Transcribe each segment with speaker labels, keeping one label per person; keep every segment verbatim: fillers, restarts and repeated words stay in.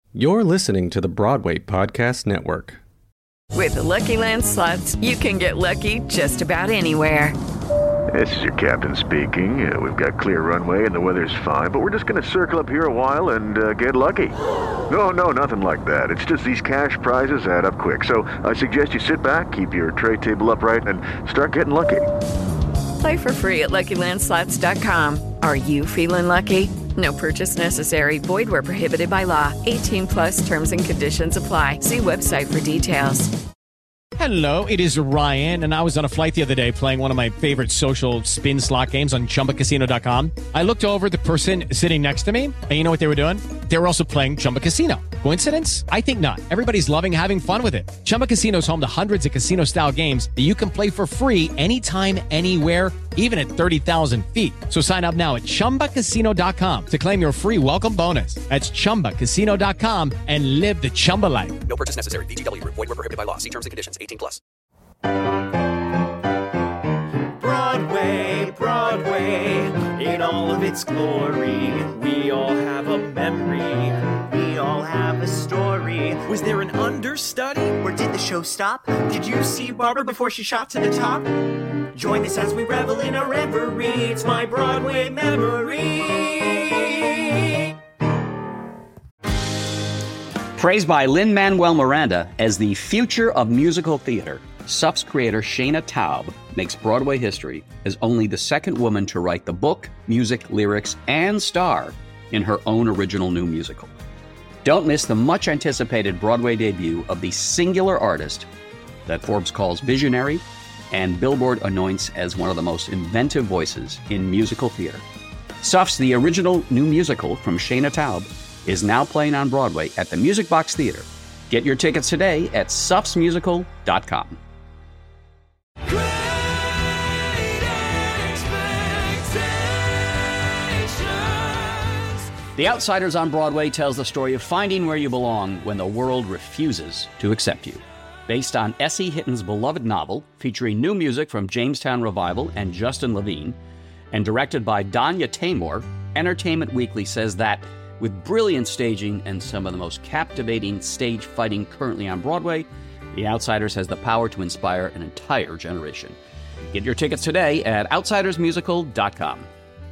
Speaker 1: You're listening to the Broadway Podcast Network.
Speaker 2: With the Lucky Land Slots, you can get lucky just about anywhere.
Speaker 3: This is your captain speaking. Uh, we've got clear runway and the weather's fine, but we're just going to circle up here a while and uh, get lucky. No, no, nothing like that. It's just these cash prizes add up quick. So I suggest you sit back, keep your tray table upright, and start getting lucky.
Speaker 2: Play for free at Lucky Land Slots dot com. Are you feeling lucky? No purchase necessary. Void where prohibited by law. eighteen plus terms and conditions apply. See website for details.
Speaker 4: Hello, it is Ryan, and I was on a flight the other day playing one of my favorite social spin slot games on Chumba Casino dot com. I looked over at the person sitting next to me, and you know what they were doing? They were also playing Chumba Casino. Coincidence? I think not. Everybody's loving having fun with it. Chumba Casino is home to hundreds of casino-style games that you can play for free anytime, anywhere, even at thirty thousand feet. So sign up now at Chumba Casino dot com to claim your free welcome bonus. That's Chumba Casino dot com and live the Chumba life.
Speaker 5: No purchase necessary. V G W. Void where prohibited by law. See terms and conditions. eighteen plus.
Speaker 6: Broadway, Broadway, in all of its glory, we all have a memory. We all have a story. Was there an understudy? Or did the show stop? Did you see Barbara before she shot to the top? Join us as we revel in our reverie. It's my Broadway memory.
Speaker 7: Praised by Lin-Manuel Miranda as the future of musical theater, S U F's creator Shana Taub makes Broadway history as only the second woman to write the book, music, lyrics, and star in her own original new musical. Don't miss the much-anticipated Broadway debut of the singular artist that Forbes calls visionary and Billboard anoints as one of the most inventive voices in musical theater. S U F's The Original New Musical from Shana Taub is now playing on Broadway at the Music Box Theater. Get your tickets today at sufs musical dot com. The Outsiders on Broadway tells the story of finding where you belong when the world refuses to accept you. Based on S E Hitton's beloved novel, featuring new music from Jamestown Revival and Justin Levine, and directed by Danya Taymor, Entertainment Weekly says that, with brilliant staging and some of the most captivating stage fighting currently on Broadway, The Outsiders has the power to inspire an entire generation. Get your tickets today at outsiders musical dot com.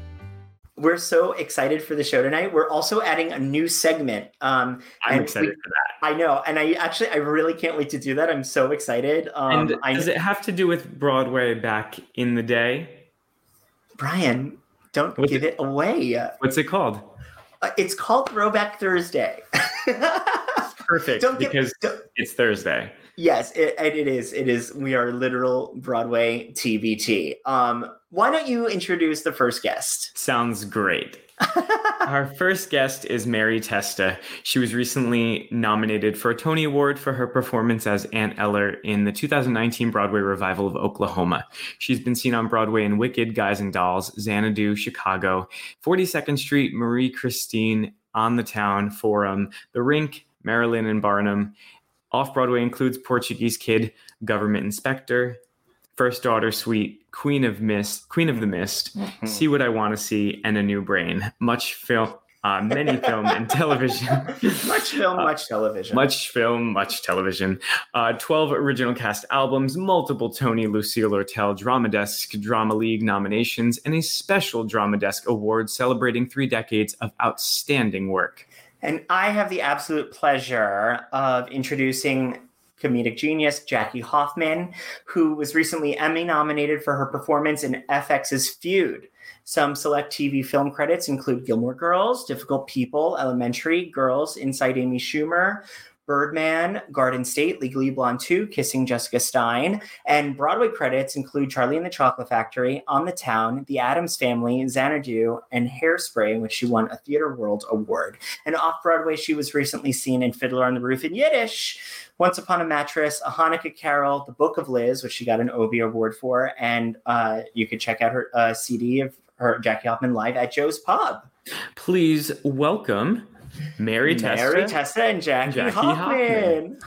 Speaker 8: We're so excited for the show tonight. We're also adding a new segment. Um,
Speaker 9: I'm excited we, for that.
Speaker 8: I know. And I actually, I really can't wait to do that. I'm so excited. Um,
Speaker 9: and
Speaker 8: I,
Speaker 9: does it have to do with Broadway back in the day?
Speaker 8: Brian, don't
Speaker 9: what's
Speaker 8: give it, it away.
Speaker 9: What's it called?
Speaker 8: Uh, it's called Throwback Thursday.
Speaker 9: Perfect,
Speaker 8: don't get,
Speaker 9: because
Speaker 8: don't,
Speaker 9: it's Thursday.
Speaker 8: Yes, it, it is. It is. We are literal Broadway T B T. Um, why don't you introduce the first guest?
Speaker 9: Sounds great. Our first guest is Mary Testa. She was recently nominated for a Tony Award for her performance as Aunt Eller in the two thousand nineteen Broadway revival of Oklahoma. She's been seen on Broadway in Wicked, Guys and Dolls, Xanadu, Chicago, forty-second Street, Marie Christine, On the Town, Forum, The Rink, Marilyn and Barnum. Off-Broadway includes Portuguese Kid, Government Inspector, First Daughter Suite, Queen of Mist, Queen of the Mist, mm-hmm. See What I Want to See, and A New Brain. Much film, uh, many film and television.
Speaker 8: Much film,
Speaker 9: uh,
Speaker 8: much television.
Speaker 9: Much film, much television. Uh, twelve original cast albums, multiple Tony, Lucille Lortel Drama Desk, Drama League nominations, and a special Drama Desk award celebrating three decades of outstanding work.
Speaker 8: And I have the absolute pleasure of introducing comedic genius Jackie Hoffman, who was recently Emmy nominated for her performance in F X's Feud. Some select T V film credits include Gilmore Girls, Difficult People, Elementary, Girls, Inside Amy Schumer, Birdman, Garden State, Legally Blonde two, Kissing Jessica Stein, and Broadway credits include Charlie and the Chocolate Factory, On the Town, The Addams Family, Xanadu, and Hairspray, in which she won a Theatre World Award. And off-Broadway, she was recently seen in Fiddler on the Roof in Yiddish, Once Upon a Mattress, A Hanukkah Carol, The Book of Liz, which she got an Obie Award for, and uh, you could check out her uh, C D of her Jackie Hoffman live at Joe's Pub.
Speaker 9: Please welcome Mary Testa.
Speaker 8: Mary Testa and Jackie,
Speaker 9: Jackie
Speaker 8: Hoffman.
Speaker 9: Hoffman.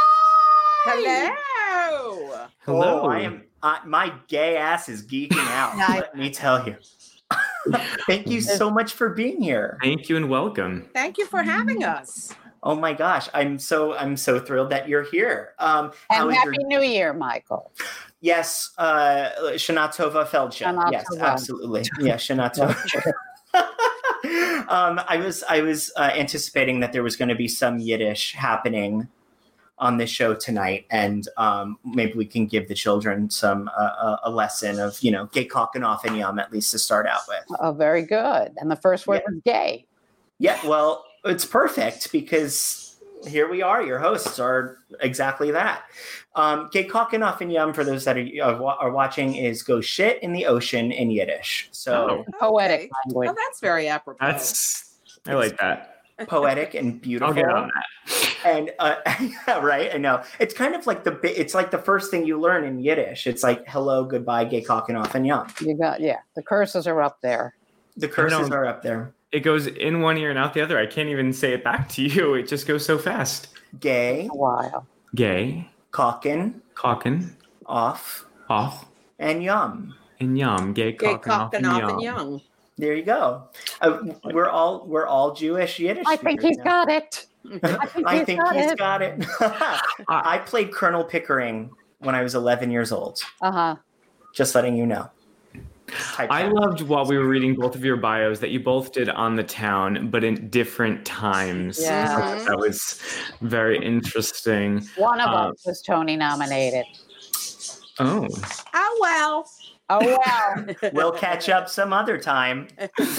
Speaker 8: Hi!
Speaker 10: Hello!
Speaker 9: Hello.
Speaker 8: Oh, I am, uh, my gay ass is geeking out, let me tell you. Thank you so much for being here.
Speaker 9: Thank you and welcome.
Speaker 10: Thank you for having us.
Speaker 8: Oh my gosh, I'm so I'm so thrilled that you're here. Um,
Speaker 10: And
Speaker 8: is
Speaker 10: Happy
Speaker 8: your...
Speaker 10: New Year, Michael.
Speaker 8: Yes, uh, Shana Tova Feldja.
Speaker 10: Shana
Speaker 8: Yes,
Speaker 10: Tova.
Speaker 8: absolutely. Yeah, Shana Tova. um, I was I was uh, anticipating that there was going to be some Yiddish happening on this show tonight, and um, maybe we can give the children some uh, a lesson of you know gay cock and off and yum at least to start out with.
Speaker 10: Oh, very good. And the first word
Speaker 8: Yeah.
Speaker 10: was gay.
Speaker 8: Yeah, well, it's perfect because here we are. Your hosts are exactly that. Um, gay cock and off and yum, for those that are, are, are watching, is go shit in the ocean in Yiddish. So
Speaker 10: Oh, poetic
Speaker 11: Okay.
Speaker 10: language.
Speaker 11: Oh, that's very apropos.
Speaker 9: That's I like that.
Speaker 8: poetic and beautiful.
Speaker 9: I'll get on that.
Speaker 8: And uh, yeah, right, I know. It's kind of like the bi- it's like the first thing you learn in Yiddish. It's like hello, goodbye, gay cock and off and yum.
Speaker 10: You got, yeah, the curses are up there.
Speaker 8: The curses
Speaker 9: know.
Speaker 8: are up there.
Speaker 9: It goes in one ear and out the other. I can't even say it back to you. It just goes so fast.
Speaker 8: Gay,
Speaker 10: A while.
Speaker 9: Gay,
Speaker 8: cockin,
Speaker 9: cockin,
Speaker 8: off,
Speaker 9: off,
Speaker 8: and yum.
Speaker 9: and yum. Gay,
Speaker 11: Gay
Speaker 9: cock, and off,
Speaker 11: cock and
Speaker 9: and
Speaker 11: off
Speaker 9: yum.
Speaker 11: and young.
Speaker 8: There you go. Uh, we're all we're all Jewish Yiddish.
Speaker 10: I think
Speaker 8: speakers
Speaker 10: he's
Speaker 8: now.
Speaker 10: got it. I think
Speaker 8: I
Speaker 10: he's
Speaker 8: think
Speaker 10: got
Speaker 8: he's
Speaker 10: it.
Speaker 8: got it. I played Colonel Pickering when I was eleven years old.
Speaker 10: Uh-huh.
Speaker 8: Just letting you know. Type
Speaker 9: I
Speaker 8: that.
Speaker 9: loved while we were reading both of your bios that you both did On the Town, but in different times.
Speaker 10: Yeah.
Speaker 9: I thought that was very interesting.
Speaker 10: One of
Speaker 9: Um,
Speaker 10: us was Tony nominated.
Speaker 9: Oh,
Speaker 11: Oh, well.
Speaker 10: Oh, wow.
Speaker 8: We'll catch up some other time.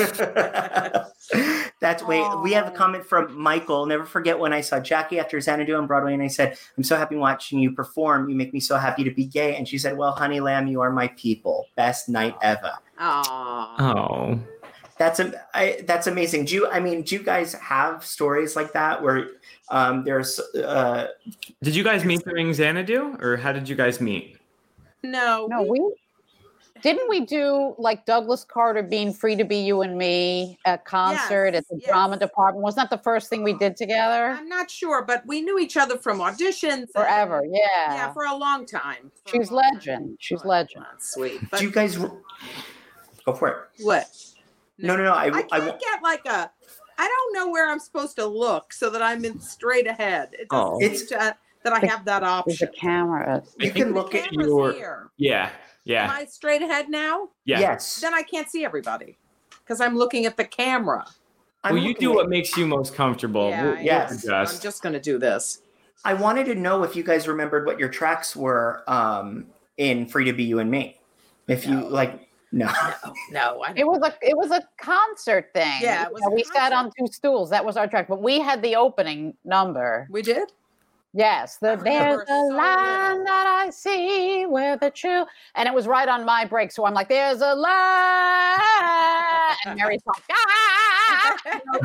Speaker 8: That's wait. We have a comment from Michael. Never forget when I saw Jackie after Xanadu on Broadway, and I said, "I'm so happy watching you perform. You make me so happy to be gay." And she said, "Well, honey lamb, you are my people. Best night ever."
Speaker 11: Aw.
Speaker 9: oh.
Speaker 8: That's a, I, that's amazing. Do you? I mean, do you guys have stories like that where um, there's? Uh,
Speaker 9: Did you guys meet during Xanadu, or how did you guys meet?
Speaker 11: No.
Speaker 10: No, we didn't we do like Douglas Carter being Free to Be You and Me, a concert
Speaker 11: Yes,
Speaker 10: at the
Speaker 11: yes.
Speaker 10: drama department? Wasn't that the first thing we did together?
Speaker 11: I'm not sure, but we knew each other from auditions. and-
Speaker 10: Forever, yeah.
Speaker 11: Yeah, for a long time. For a
Speaker 10: She's
Speaker 11: long time.
Speaker 10: legend. She's legend.
Speaker 11: That's sweet. But
Speaker 8: do you guys? Go for it.
Speaker 11: what?
Speaker 8: No, no, no. I,
Speaker 11: I
Speaker 8: I,
Speaker 11: can't get like a. I don't know where I'm supposed to look so that I'm in straight ahead. It doesn't
Speaker 9: Oh.
Speaker 11: seem
Speaker 8: It's-
Speaker 11: to, that I have that
Speaker 10: There's a
Speaker 11: option.
Speaker 10: camera.
Speaker 8: you can look at
Speaker 11: Camera's
Speaker 9: your-
Speaker 11: here.
Speaker 9: Yeah,
Speaker 11: Am
Speaker 9: yeah,
Speaker 11: I straight ahead now?
Speaker 9: yeah.
Speaker 8: Yes.
Speaker 11: Then I can't see everybody because I'm looking at the camera.
Speaker 8: I'm
Speaker 9: Well, you
Speaker 8: looking
Speaker 9: do
Speaker 8: at-
Speaker 9: what makes you most comfortable.
Speaker 11: Yeah,
Speaker 9: We'll-
Speaker 11: I
Speaker 9: we'll
Speaker 8: Yes.
Speaker 11: am. I'm
Speaker 9: adjust.
Speaker 11: just going to do this.
Speaker 8: I wanted to know if you guys remembered what your tracks were um, in "Free to Be You and Me." If you
Speaker 11: No.
Speaker 8: like, no.
Speaker 11: No, no. I
Speaker 10: It was a it was a concert thing.
Speaker 11: Yeah, it
Speaker 10: You
Speaker 11: was
Speaker 10: know,
Speaker 11: a
Speaker 10: we sat on
Speaker 11: concert.
Speaker 10: two stools. That was our track, but we had the opening number.
Speaker 11: We did?
Speaker 10: Yes, the
Speaker 11: I remember
Speaker 10: there's a
Speaker 11: so
Speaker 10: line
Speaker 11: little.
Speaker 10: that I see where the true, and it was right on my break. So I'm like, "There's a line," and Mary's like, "Ah!"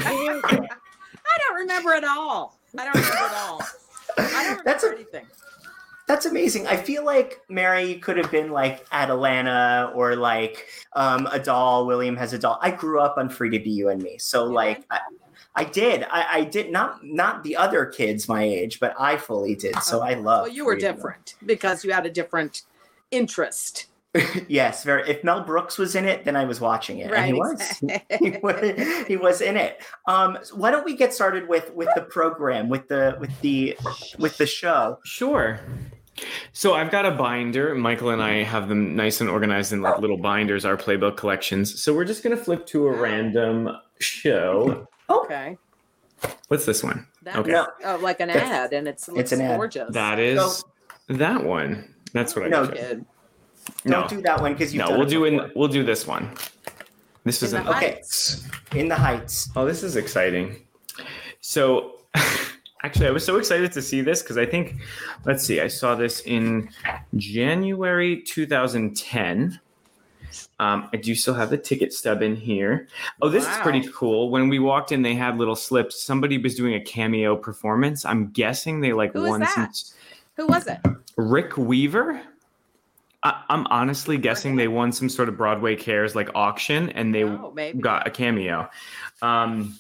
Speaker 11: I don't remember at all. I don't remember at all. I don't remember
Speaker 8: That's a-
Speaker 11: anything.
Speaker 8: That's amazing. I feel like Mary could have been like Atalanta or like um, a doll. William has a doll. I grew up on "Free to Be You and Me," so
Speaker 11: You
Speaker 8: like
Speaker 11: did?
Speaker 8: I, I did. I, I did not not the other kids my age, but I fully did. So I love.
Speaker 11: Well, you were
Speaker 8: Free to Be-
Speaker 11: different because you had a different interest.
Speaker 8: Yes, very. If Mel Brooks was in it, then I was watching it, and he
Speaker 11: Right,
Speaker 8: was.
Speaker 11: exactly.
Speaker 8: he was. He was in it. Um, so why don't we get started with with the program, with the with the with the show?
Speaker 9: Sure. So I've got a binder. Michael and I have them nice and organized in like little binders, our playbook collections. So we're just gonna flip to a random show.
Speaker 11: Okay.
Speaker 9: What's this one?
Speaker 11: That
Speaker 9: Okay.
Speaker 11: was, oh, like an ad, and it's, it looks
Speaker 8: an ad.
Speaker 11: gorgeous.
Speaker 9: That is that one. That's what I
Speaker 8: No,
Speaker 9: got.
Speaker 11: Good.
Speaker 8: Don't
Speaker 9: No.
Speaker 8: do that one because you.
Speaker 9: No, we'll do in we'll do this one. This is
Speaker 11: In
Speaker 9: an
Speaker 11: the
Speaker 8: Okay.
Speaker 11: Heights.
Speaker 8: In the Heights.
Speaker 9: Oh, this is exciting. So, actually, I was so excited to see this because I think, let's see, I saw this in January two thousand ten. Um, I do still have the ticket stub in here. Oh, this is
Speaker 11: Wow.
Speaker 9: pretty cool. When we walked in, they had little slips. Somebody was doing a cameo performance. I'm guessing they like
Speaker 11: Who is
Speaker 9: won
Speaker 11: that?
Speaker 9: some.
Speaker 11: Who was it?
Speaker 9: Rick Weaver. I, I'm honestly guessing they won some sort of Broadway Cares like auction, and they
Speaker 11: Oh, maybe.
Speaker 9: got a cameo. Um,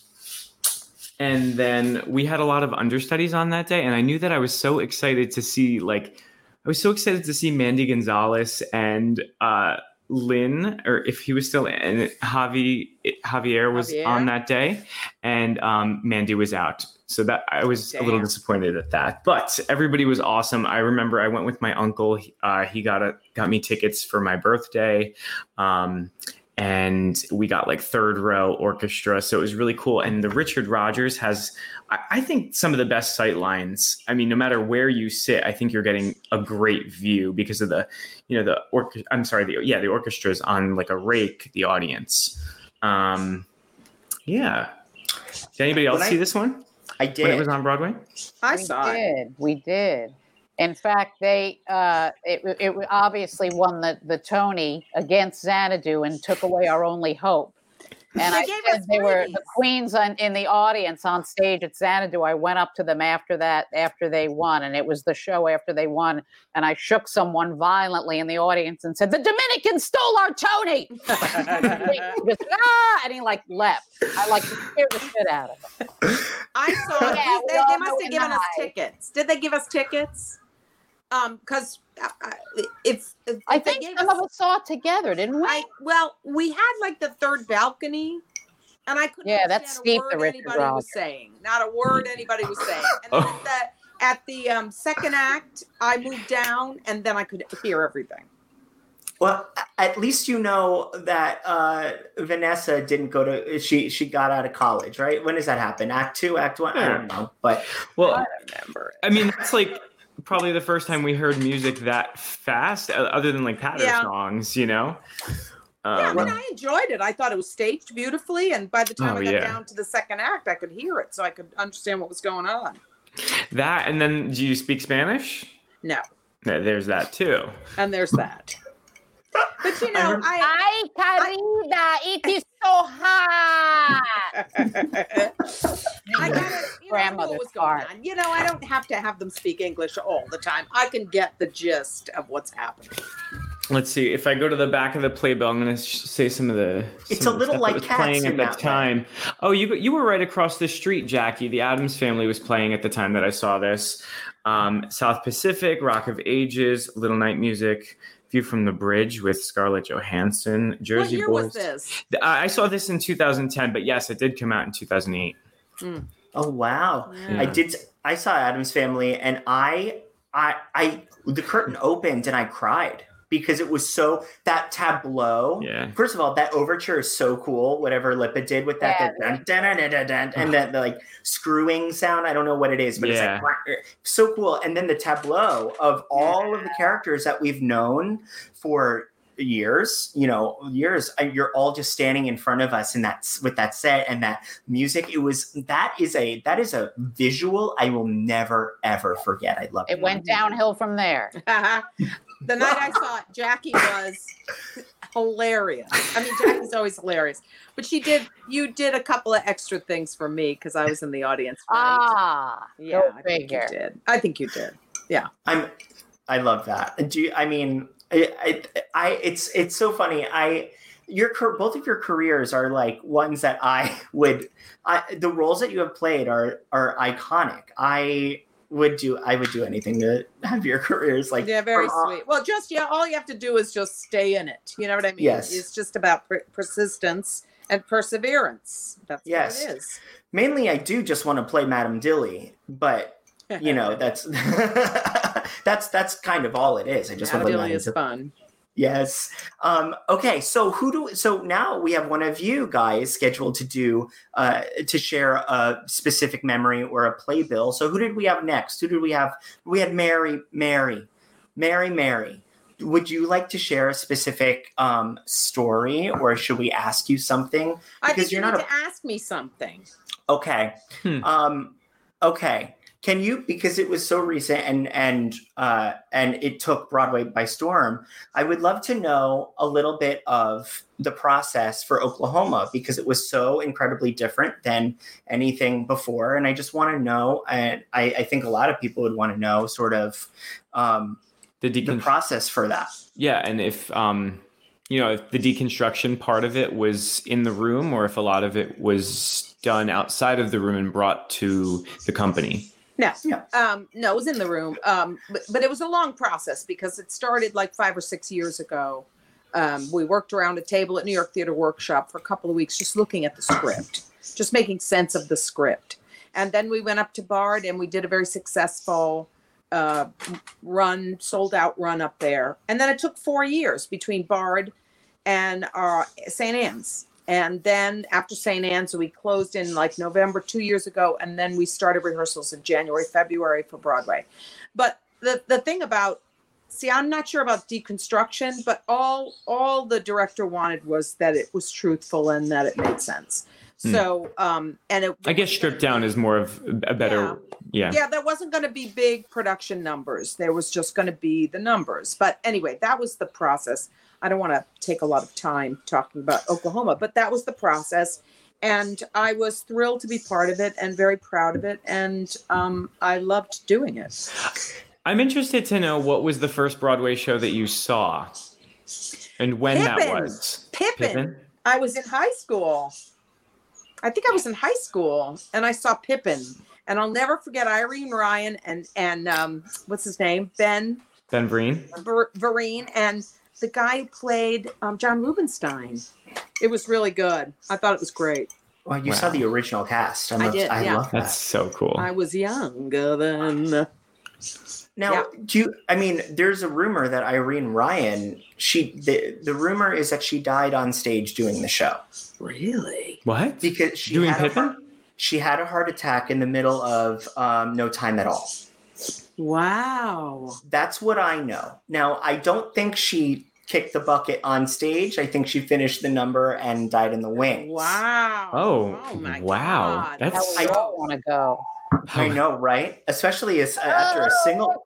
Speaker 9: and then we had a lot of understudies on that day, and I knew that I was so excited to see like I was so excited to see Mandy Gonzalez and uh, Lynn, or if he was still in Javi, Javier was
Speaker 11: Javier.
Speaker 9: on that day, and um, Mandy was out. So that I was
Speaker 11: Damn.
Speaker 9: a little disappointed at that, but everybody was awesome. I remember I went with my uncle. Uh, he got a, got me tickets for my birthday. Um, and we got like third row orchestra. So it was really cool. And the Richard Rodgers has, I, I think, some of the best sight lines. I mean, no matter where you sit, I think you're getting a great view because of the, you know, the, or, I'm sorry, the, yeah, the orchestra's on like a rake, the audience. Um, yeah. Did anybody else
Speaker 8: When I-
Speaker 9: see this one?
Speaker 8: I did.
Speaker 9: When it was on Broadway?
Speaker 11: I
Speaker 10: we
Speaker 11: saw it.
Speaker 10: did. We did. In fact, they uh, it, it obviously won the, the Tony against Xanadu and took away our only hope. And
Speaker 11: They
Speaker 10: I
Speaker 11: gave
Speaker 10: said
Speaker 11: us
Speaker 10: they were
Speaker 11: freebies.
Speaker 10: the queens on, in the audience on stage at Xanadu. I went up to them after that, after they won, and it was the show after they won. And I shook someone violently in the audience and said, "The Dominicans stole our Tony!" He just, ah, and he like leapt. I like scared the shit out of him.
Speaker 11: I saw it.
Speaker 10: Yeah, we
Speaker 11: they,
Speaker 10: all
Speaker 11: they
Speaker 10: know
Speaker 11: must have
Speaker 10: in
Speaker 11: given
Speaker 10: the
Speaker 11: us
Speaker 10: high.
Speaker 11: tickets. Did they give us tickets? Um, because uh, if, if
Speaker 10: I
Speaker 11: if they
Speaker 10: think
Speaker 11: gave
Speaker 10: some
Speaker 11: us,
Speaker 10: of us saw it together, didn't we?
Speaker 11: I well, we had like the third balcony, and I couldn't
Speaker 10: Yeah, that's
Speaker 11: understand
Speaker 10: steep,
Speaker 11: a
Speaker 10: the
Speaker 11: word
Speaker 10: Richard
Speaker 11: anybody
Speaker 10: Rodgers.
Speaker 11: was saying. Not a word anybody was saying. And then
Speaker 9: Oh.
Speaker 11: at the, at the um, second act, I moved down, and then I could hear everything.
Speaker 8: Well, a- at least you know that uh, Vanessa didn't go to. She she got out of college, right? When does that happen? Act two, Act one? I don't know, but
Speaker 9: Well,
Speaker 11: I remember.
Speaker 9: I mean, that's like probably the first time we heard music that fast, uh, other than like patter
Speaker 11: Yeah.
Speaker 9: songs, you know?
Speaker 11: Yeah, I
Speaker 9: Um,
Speaker 11: mean, I enjoyed it. I thought it was staged beautifully, and by the time
Speaker 9: Oh,
Speaker 11: I got
Speaker 9: yeah.
Speaker 11: down to the second act, I could hear it, so I could understand what was going on.
Speaker 9: that, and then do you speak Spanish?
Speaker 11: No,
Speaker 9: Yeah, there's that too.
Speaker 11: and there's that. But you know, I,
Speaker 10: Ay, Carita, it is so hot.
Speaker 11: I got it. You know, I knew
Speaker 10: Grandmother's
Speaker 11: what was going
Speaker 10: heart.
Speaker 11: on. You know, I don't have to have them speak English all the time. I can get the gist of what's happening.
Speaker 9: Let's see. If I go to the back of the playbill, I'm going to sh- say some of the.
Speaker 8: It's
Speaker 9: some
Speaker 8: a
Speaker 9: of the
Speaker 8: little
Speaker 9: stuff
Speaker 8: like
Speaker 9: that was
Speaker 8: Cats
Speaker 9: playing
Speaker 8: in
Speaker 9: at
Speaker 8: that
Speaker 9: the time. Oh, you you were right across the street, Jackie. The Addams Family was playing at the time that I saw this. Um, South Pacific, Rock of Ages, Little Night Music, View from the Bridge with Scarlett Johansson, Jersey
Speaker 11: what year
Speaker 9: Boys.
Speaker 11: was this?
Speaker 9: Th- I I saw this in two thousand ten, but yes, it did come out in two thousand eight.
Speaker 11: Mm.
Speaker 8: oh wow,
Speaker 11: Yeah.
Speaker 8: I did. I saw Addams Family, and I I I the curtain opened and I cried because it was so that tableau.
Speaker 9: Yeah.
Speaker 8: First of all, that overture is so cool. Whatever Lipa did with that,
Speaker 10: Yeah.
Speaker 8: the dun, dun, dun, dun, dun, dun, and that the like screwing sound. I don't know what it is, but
Speaker 9: Yeah.
Speaker 8: it's like so cool. And then the tableau of all of the characters that we've known for years, you know, years. and You're all just standing in front of us, and that's with that set and that music. It was that is a that is a visual I will never ever forget. I love it.
Speaker 10: It went downhill from there.
Speaker 11: The night I saw it, Jackie was hilarious. I mean, Jackie's always hilarious, but she did. You did a couple of extra things for me because I was in the audience. Right?
Speaker 10: Ah,
Speaker 11: yeah,
Speaker 10: go
Speaker 11: I think you
Speaker 10: figure.
Speaker 11: did. I think you did. Yeah.
Speaker 8: I'm I love that. Do you, I mean I, I I it's it's so funny. I your car- both of your careers are like ones that I would I the roles that you have played are are iconic. I would do I would do anything to have your careers like
Speaker 11: Yeah, very
Speaker 8: from all-
Speaker 11: sweet. Well, just yeah, all you have to do is just stay in it. You know what I mean?
Speaker 8: Yes.
Speaker 11: It's just about per- persistence and perseverance. That's
Speaker 8: Yes.
Speaker 11: what it is.
Speaker 8: Mainly I do just want to play Madame Dilly, but you know, that's that's that's kind of all it is. I just want to play
Speaker 11: Madame
Speaker 8: Madame
Speaker 11: is
Speaker 8: Dilly.
Speaker 11: fun.
Speaker 8: Yes. Um, okay. So who do? So now we have one of you guys scheduled to do uh, to share a specific memory or a playbill. So who did we have next? Who did we have? We had Mary, Mary, Mary, Mary. Would you like to share a specific um, story, or should we ask you something?
Speaker 11: I think you
Speaker 8: you're
Speaker 11: need
Speaker 8: not
Speaker 11: to ask me something.
Speaker 8: a okay.
Speaker 9: Hmm.
Speaker 8: Um, okay. Can you, because it was so recent and and uh, and it took Broadway by storm, I would love to know a little bit of the process for Oklahoma, because it was so incredibly different than anything before. And I just want to know, and I, I think a lot of people would want to know sort of um,
Speaker 9: The,
Speaker 8: the
Speaker 9: decon-
Speaker 8: process for that.
Speaker 9: yeah, and if um, you know, if the deconstruction part of it was in the room, or if a lot of it was done outside of the room and brought to the company.
Speaker 11: No,
Speaker 8: Yeah.
Speaker 11: um, no, it was in the room. Um, but, but it was a long process because it started like five or six years ago. Um, we worked around a table at New York Theater Workshop for a couple of weeks, just looking at the script, just making sense of the script. And then we went up to Bard and we did a very successful uh, run, sold out run up there. And then it took four years between Bard and uh, Saint Anne's. And then after Saint Anne's, we closed in like November two years ago. And then we started rehearsals in January, February for Broadway. But the, the thing about, see, I'm not sure about deconstruction, but all all the director wanted was that it was truthful and that it made sense. So, um, and it,
Speaker 9: I guess stripped down is more of a better, yeah.
Speaker 11: Yeah, yeah there wasn't going to be big production numbers. There was just going to be the numbers. But anyway, that was the process. I don't want to take a lot of time talking about Oklahoma, but that was the process. And I was thrilled to be part of it and very proud of it. And um, I loved doing it.
Speaker 9: I'm interested to know what was the first Broadway show that you saw and when
Speaker 11: Pippin.
Speaker 9: that was.
Speaker 11: Pippin.
Speaker 9: Pippin?
Speaker 11: I was in high school. I think I was in high school and I saw Pippin. And I'll never forget Irene Ryan and, and um, what's his name? Ben.
Speaker 9: Ben Vereen.
Speaker 11: Ver- Vereen and the guy who played um, John Rubinstein. It was really good. I thought it was great.
Speaker 8: Well, you
Speaker 9: Wow.
Speaker 8: saw the original cast. I,
Speaker 11: I
Speaker 8: love,
Speaker 11: did,
Speaker 8: I
Speaker 11: yeah.
Speaker 8: love that.
Speaker 9: That's so cool.
Speaker 11: I was younger then.
Speaker 8: Now,
Speaker 11: Yeah.
Speaker 8: do you, I mean, there's a rumor that Irene Ryan, she, the, the rumor is that she died on stage doing the show.
Speaker 11: Really?
Speaker 9: What?
Speaker 8: Because she
Speaker 9: Doing
Speaker 8: had a
Speaker 9: Pippin?
Speaker 8: heart, she had a heart attack in the middle of um, No Time at All.
Speaker 11: Wow.
Speaker 8: That's what I know. Now, I don't think she kicked the bucket on stage. I think she finished the number and died in the wings.
Speaker 11: Wow.
Speaker 9: Oh,
Speaker 11: Oh my
Speaker 9: wow.
Speaker 11: God.
Speaker 9: That's
Speaker 10: I don't want to go.
Speaker 8: I know, right? Especially as, uh, after a single.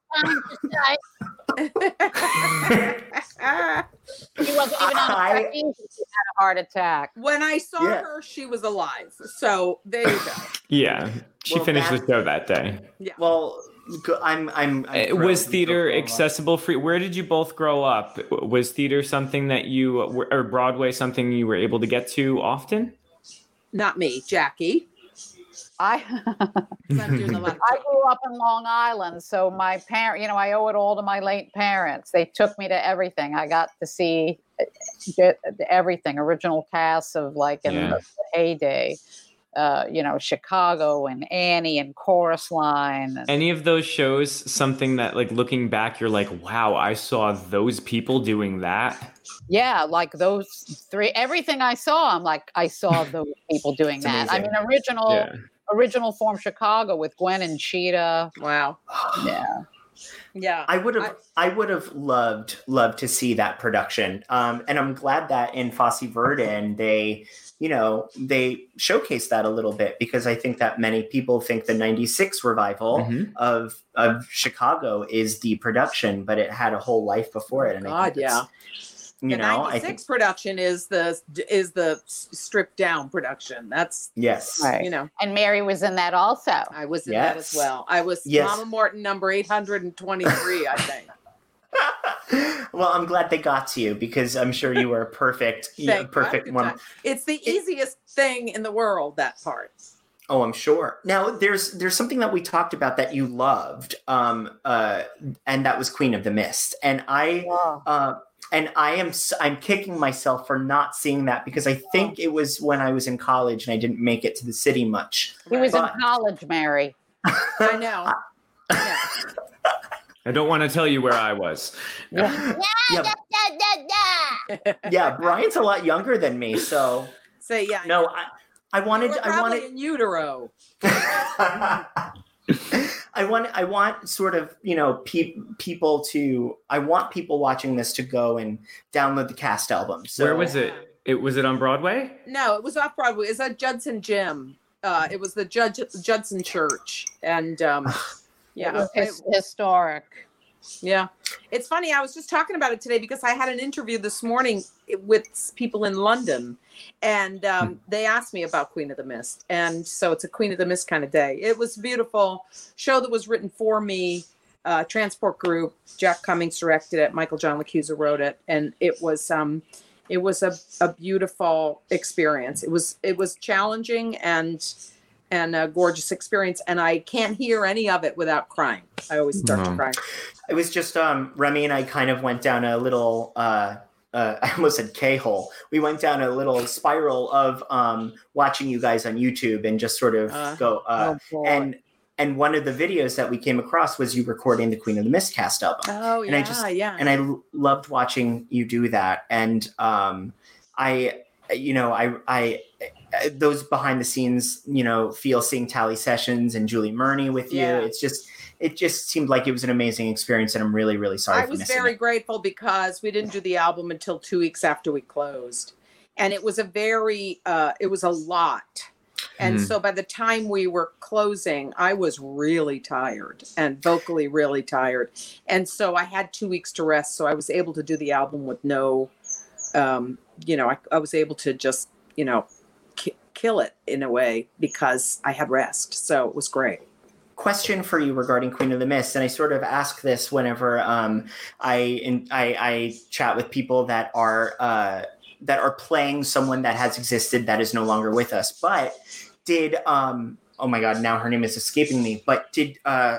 Speaker 10: She wasn't even on
Speaker 8: I-
Speaker 10: the screen. She had a heart attack.
Speaker 11: When I saw
Speaker 8: Yeah.
Speaker 11: her, she was alive. So there you go.
Speaker 9: yeah. She
Speaker 8: Well,
Speaker 9: finished
Speaker 8: that-
Speaker 9: the show that day.
Speaker 8: Well, go- I'm. I'm. I'm
Speaker 9: Uh,
Speaker 8: thrilled
Speaker 9: Was
Speaker 8: you
Speaker 9: theater
Speaker 8: go-
Speaker 9: accessible for you? Where did you both grow up? Was theater something that you, or Broadway something you were able to get to often?
Speaker 11: Not me, Jackie.
Speaker 10: I
Speaker 11: 'Cause I'm doing a lot of
Speaker 10: I grew up in Long Island, so my parent, you know, I owe it all to my late parents. They took me to everything. I got to see get everything, original casts of like in
Speaker 9: Yeah.
Speaker 10: the heyday, uh, you know, Chicago and Annie and Chorus Line. And,
Speaker 9: Any of those shows, something that like looking back, you're like, wow, I saw those people doing that.
Speaker 10: yeah, like those three, everything I saw, I'm like, I saw those people doing
Speaker 8: It's
Speaker 10: that. I
Speaker 8: amazing.
Speaker 10: mean, original,
Speaker 9: Yeah.
Speaker 10: original form Chicago with Gwen and Cheetah.
Speaker 11: Wow.
Speaker 10: Yeah.
Speaker 11: Yeah.
Speaker 8: I would have, I, would have loved, loved to see that production. Um, and I'm glad that in Fosse Verdon they, you know, they showcased that a little bit because I think that many people think the ninety-six revival
Speaker 9: Mhm.
Speaker 8: of of Chicago is the production, but it had a whole life before it. And I
Speaker 11: God,
Speaker 8: think
Speaker 11: yeah.
Speaker 8: it's, you
Speaker 11: The
Speaker 8: know, I
Speaker 11: ninety-six
Speaker 8: think
Speaker 11: production is the is the stripped down production. That's
Speaker 8: yes,
Speaker 10: Right.
Speaker 11: you know,
Speaker 10: And Mary was in that also.
Speaker 11: I was in that as
Speaker 8: Yes.
Speaker 11: well. I was
Speaker 8: Yes.
Speaker 11: Mama Morton number eight hundred twenty-three, I think.
Speaker 8: Well, I'm glad they got to you because I'm sure you were a perfect, you know,
Speaker 11: Thank you.
Speaker 8: perfect
Speaker 11: Good
Speaker 8: one.
Speaker 11: time. It's the easiest thing in the world, that part.
Speaker 8: Oh, I'm sure. Now, there's there's something that we talked about that you loved, um, uh, and that was Queen of the Mist. And I,
Speaker 10: Wow.
Speaker 8: uh, and I am s- I'm kicking myself for not seeing that because I think it was when I was in college and I didn't make it to the city much.
Speaker 10: He was
Speaker 8: But-
Speaker 10: in college, Mary.
Speaker 11: I know. Yeah.
Speaker 9: I don't want to tell you where I was.
Speaker 8: Yeah, yeah. Brian's a lot younger than me, so
Speaker 11: Say yeah.
Speaker 8: no, I I
Speaker 11: You
Speaker 8: wanted
Speaker 11: were
Speaker 8: I
Speaker 11: probably
Speaker 8: wanted.
Speaker 11: in utero.
Speaker 8: I want I want sort of, you know, pe- people to I want people watching this to go and download the cast album. So
Speaker 9: Where was it? It was it on Broadway?
Speaker 11: No, it was off Broadway. It's at Judson Gym. Uh, it was the Judge Judson Church, and um,
Speaker 10: It
Speaker 11: yeah,
Speaker 10: was
Speaker 11: it-
Speaker 10: his- historic.
Speaker 11: yeah. It's funny. I was just talking about it today because I had an interview this morning with people in London, and um, they asked me about Queen of the Mist, and so it's a Queen of the Mist kind of day. It was a beautiful show that was written for me. Uh, Transport Group, Jack Cummings directed it. Michael John LaCusa wrote it, and it was um, it was a, a beautiful experience. It was it was challenging and and a gorgeous experience, and I can't hear any of it without crying. I always start to
Speaker 9: No.
Speaker 11: cry.
Speaker 8: It was just um Remy and I kind of went down a little uh uh, I almost said K-hole. We went down a little spiral of um, watching you guys on YouTube and just sort of
Speaker 11: Uh,
Speaker 8: go. Uh,
Speaker 11: oh, boy.
Speaker 8: and and one of the videos that we came across was you recording the Queen of the Mist cast album.
Speaker 11: Oh,
Speaker 8: and I
Speaker 11: yeah,
Speaker 8: just,
Speaker 11: yeah.
Speaker 8: And I l- loved watching you do that. And um, I, you know, I, I, those behind the scenes, you know, feel seeing Tally Sessions and Julie Murney with you.
Speaker 11: Yeah.
Speaker 8: It's just, it just seemed like it was an amazing experience, and I'm really, really sorry
Speaker 11: I
Speaker 8: for
Speaker 11: was
Speaker 8: missing
Speaker 11: very
Speaker 8: it.
Speaker 11: grateful because we didn't do the album until two weeks after we closed. And it was a very, uh, it was a lot. And
Speaker 9: Mhm.
Speaker 11: so by the time we were closing, I was really tired and vocally really tired. And so I had two weeks to rest. So I was able to do the album with no, um, you know, I, I was able to just, you know, ki- kill it in a way because I had rest. So it was great.
Speaker 8: Question for you regarding Queen of the Mist, and I sort of ask this whenever um, I, in, I I chat with people that are uh, that are playing someone that has existed that is no longer with us. But did um, oh my god, now her name is escaping me. But did uh,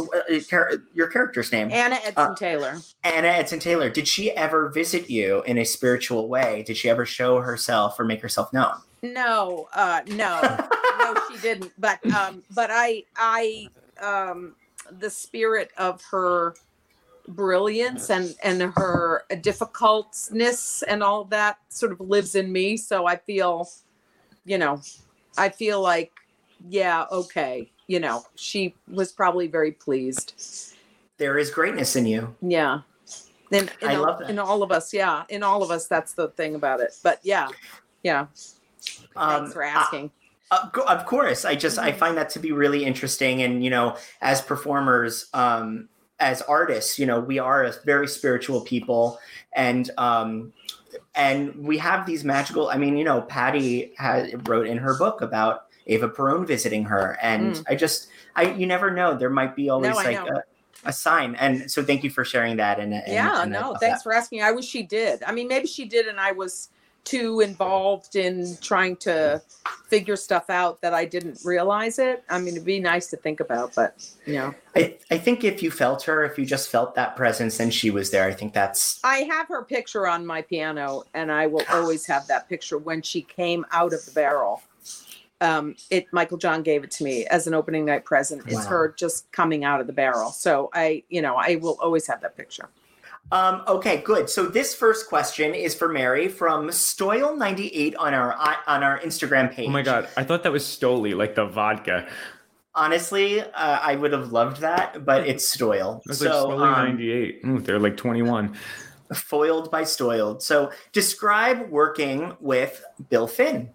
Speaker 8: your character's name
Speaker 11: Anna Edson
Speaker 8: Uh,
Speaker 11: Taylor.
Speaker 8: Anna Edson Taylor? Did she ever visit you in a spiritual way? Did she ever show herself or make herself known?
Speaker 11: No, uh, no, no, she didn't. But, um, but I, I, um, the spirit of her brilliance and, and her difficultness and all that sort of lives in me. So I feel, you know, I feel like, yeah, okay. You know, she was probably very pleased.
Speaker 8: There is greatness in you.
Speaker 11: Yeah. In, in,
Speaker 8: I
Speaker 11: all,
Speaker 8: love that.
Speaker 11: in all of us. Yeah. In all of us. That's the thing about it. But yeah. Yeah.
Speaker 8: Um,
Speaker 11: Thanks for asking.
Speaker 8: Uh, go- of course. I just, I find that to be really interesting. And, you know, as performers, um, as artists, you know, we are a very spiritual people, and, um, and we have these magical, I mean, you know, Patty had wrote in her book about Ava Perón visiting her. And
Speaker 11: Mm.
Speaker 8: I just, I, you never know, there might be always
Speaker 11: No, I
Speaker 8: like
Speaker 11: know.
Speaker 8: a, a sign. And so thank you for sharing that. And, and
Speaker 11: Yeah,
Speaker 8: and I
Speaker 11: no,
Speaker 8: love
Speaker 11: thanks
Speaker 8: that.
Speaker 11: for asking. I wish she did. I mean, maybe she did, and I was too involved in trying to figure stuff out that I didn't realize it. I mean, it'd be nice to think about, but you know,
Speaker 8: I, I think if you felt her, if you just felt that presence and she was there, I think that's,
Speaker 11: I have her picture on my piano, and I will always have that picture when she came out of the barrel. Um, it Michael John gave it to me as an opening night present. It's
Speaker 8: Wow.
Speaker 11: her just coming out of the barrel. So I, you know, I will always have that picture.
Speaker 8: Um, okay, good. So this first question is for Mary from Stoyle ninety-eight on our on our Instagram page.
Speaker 9: Oh my god, I thought that was Stoli, like the vodka.
Speaker 8: Honestly, uh, I would have loved that, but it's Stoyle.
Speaker 9: It was
Speaker 8: So
Speaker 9: like Stoli
Speaker 8: um,
Speaker 9: ninety-eight. Ooh, they're like twenty-one.
Speaker 8: foiled by Stoyled. So describe working with Bill Finn.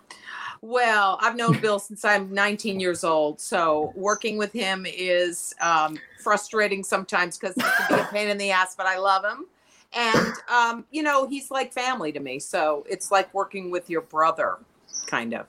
Speaker 11: Well, I've known Bill since I'm nineteen years old, so working with him is um, frustrating sometimes because he can be a pain in the ass, but I love him. And, um, you know, he's like family to me, so it's like working with your brother, kind of.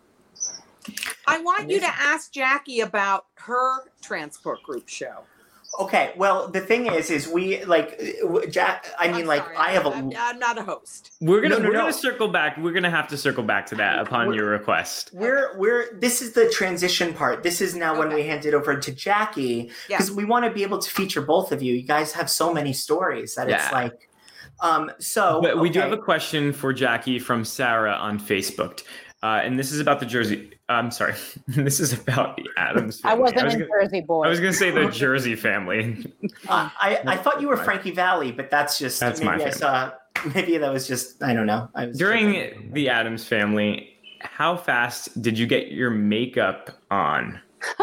Speaker 11: I want you to ask Jackie about her transport group show.
Speaker 8: Okay, well, the thing is, is we like Jack. I mean,
Speaker 11: I'm
Speaker 8: like
Speaker 11: sorry,
Speaker 8: I have a.
Speaker 11: I'm, I'm not a host.
Speaker 9: We're gonna
Speaker 8: No, no,
Speaker 9: we're
Speaker 8: no.
Speaker 9: gonna circle back. We're gonna have to circle back to that upon
Speaker 8: We're-
Speaker 9: your request.
Speaker 8: We're we're this is the transition part. This is now when
Speaker 11: Okay.
Speaker 8: we hand it over to Jackie
Speaker 11: Yeah.
Speaker 8: because we want to be able to feature both of you. You guys have so many stories that it's
Speaker 9: Yeah.
Speaker 8: like. Um. So
Speaker 9: But we do
Speaker 8: okay.
Speaker 9: have a question for Jackie from Sarah on Facebook. Uh, and this is about the Jersey. I'm sorry. This is about the Adams
Speaker 10: I
Speaker 9: family.
Speaker 10: wasn't
Speaker 9: was
Speaker 10: in
Speaker 9: gonna,
Speaker 10: Jersey Boy.
Speaker 9: I was going to say the Jersey family.
Speaker 8: Uh, I I thought you were Frankie Valley, but that's just
Speaker 9: That's
Speaker 8: maybe
Speaker 9: my
Speaker 8: I saw. Maybe that was just I don't know. I was tripping.
Speaker 9: During the Adams family, how fast did you get your makeup on?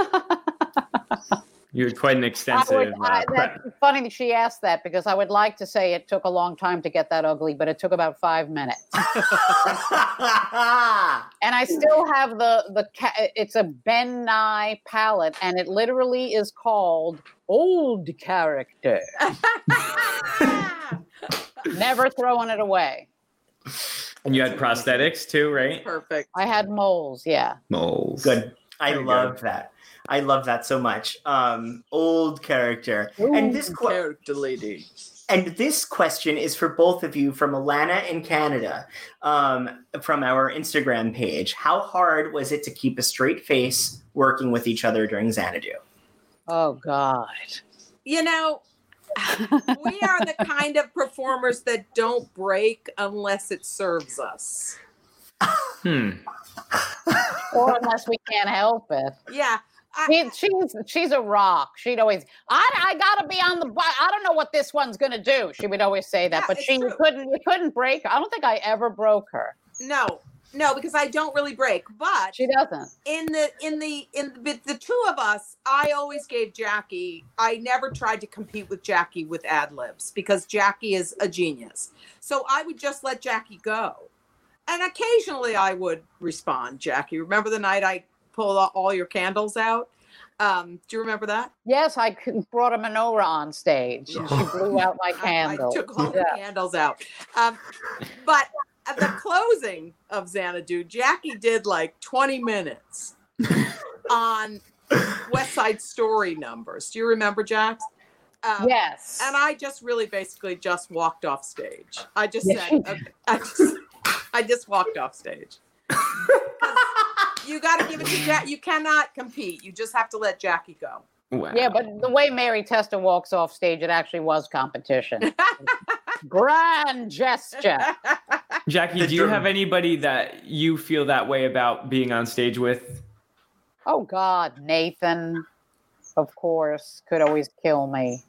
Speaker 9: You had quite an
Speaker 10: I
Speaker 9: extensive
Speaker 10: would,
Speaker 9: uh,
Speaker 10: I,
Speaker 9: prep.
Speaker 10: that's funny that she asked that because I would like to say it took a long time to get that ugly, but it took about five minutes. And I still have the the ca- it's a Ben Nye palette, and it literally is called Old Character. Never throwing it away.
Speaker 9: And you had prosthetics too, right?
Speaker 11: Perfect.
Speaker 10: I had moles, yeah.
Speaker 9: Moles.
Speaker 8: Good. I
Speaker 9: Very
Speaker 8: love
Speaker 9: good.
Speaker 8: that. I love that so much. Um, old character. and this que-
Speaker 11: Character lady.
Speaker 8: and this question is for both of you from Alana in Canada, um, from our Instagram page. How hard was it to keep a straight face working with each other during Xanadu?
Speaker 10: Oh God.
Speaker 11: You know, we are the kind of performers that don't break unless it serves us.
Speaker 9: Hmm.
Speaker 10: Or unless we can't help it.
Speaker 11: Yeah. I,
Speaker 10: She, she's she's a rock. She'd always, I, I gotta be on the. bu- I don't know what this one's gonna do. She would always say that,
Speaker 11: Yeah,
Speaker 10: but
Speaker 11: it's
Speaker 10: she
Speaker 11: true.
Speaker 10: couldn't. We couldn't break. I don't think I ever broke her.
Speaker 11: no, no, because I don't really break. But
Speaker 10: She doesn't.
Speaker 11: in the in the in the, the two of us, I always gave Jackie. I never tried to compete with Jackie with ad libs because Jackie is a genius. So I would just let Jackie go, and occasionally I would respond. Jackie, remember the night I pulled all- all your candles out? Um, do you remember that?
Speaker 10: Yes, I c- brought a menorah on stage, and she blew out my candle.
Speaker 11: I took all the
Speaker 10: Yeah.
Speaker 11: candles out. Um, but at the closing of Xanadu, Jackie did like twenty minutes on West Side Story numbers. Do you remember, Jax? Um,
Speaker 10: Yes.
Speaker 11: And I just really basically just walked off stage. I just
Speaker 10: Yes,
Speaker 11: said,
Speaker 10: you did.
Speaker 11: okay, I just, I just walked off stage. You got to give it to Jack. You cannot compete. You just have to let Jackie go.
Speaker 9: Wow.
Speaker 10: Yeah, but the way Mary Testa walks off stage, it actually was competition. Grand gesture.
Speaker 9: Jackie, do you have anybody that you feel that way about being on stage with?
Speaker 10: Oh God, Nathan, of course, could always kill me.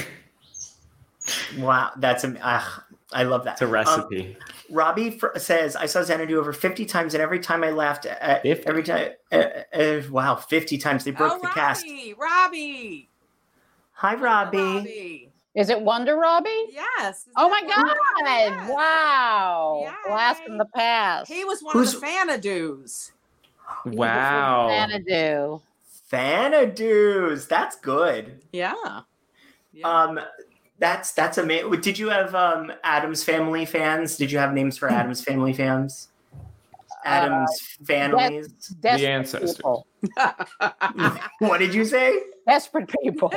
Speaker 8: Wow, that's am- uh, I love that.
Speaker 9: It's a recipe.
Speaker 8: Um, Robbie fr- says, I saw Xanadu over fifty times, and every time I laughed, at,
Speaker 9: fifty?
Speaker 8: every time, uh, uh, wow, fifty times. They broke
Speaker 11: Oh,
Speaker 8: the cast.
Speaker 11: Robbie, Robbie.
Speaker 8: Hi, Robbie.
Speaker 11: Robbie.
Speaker 10: Is it Wonder Robbie?
Speaker 11: Yes. Is
Speaker 10: Oh
Speaker 11: that
Speaker 10: my
Speaker 11: Wonder
Speaker 10: God!
Speaker 11: Robbie? Yes.
Speaker 10: Wow!
Speaker 11: Yay.
Speaker 10: Blast from the past.
Speaker 11: He was one
Speaker 8: Who's-
Speaker 11: of the Fanadoos.
Speaker 9: Wow.
Speaker 10: Xanadu.
Speaker 8: Fanadoos. That's good.
Speaker 11: Yeah. Yeah.
Speaker 8: Um, that's that's amazing. Did you have um Adam's Family fans? Did you have names for Adam's Family fans? Adam's families.
Speaker 10: Desperate
Speaker 9: ancestors.
Speaker 10: people.
Speaker 8: What did you say?
Speaker 10: Desperate people.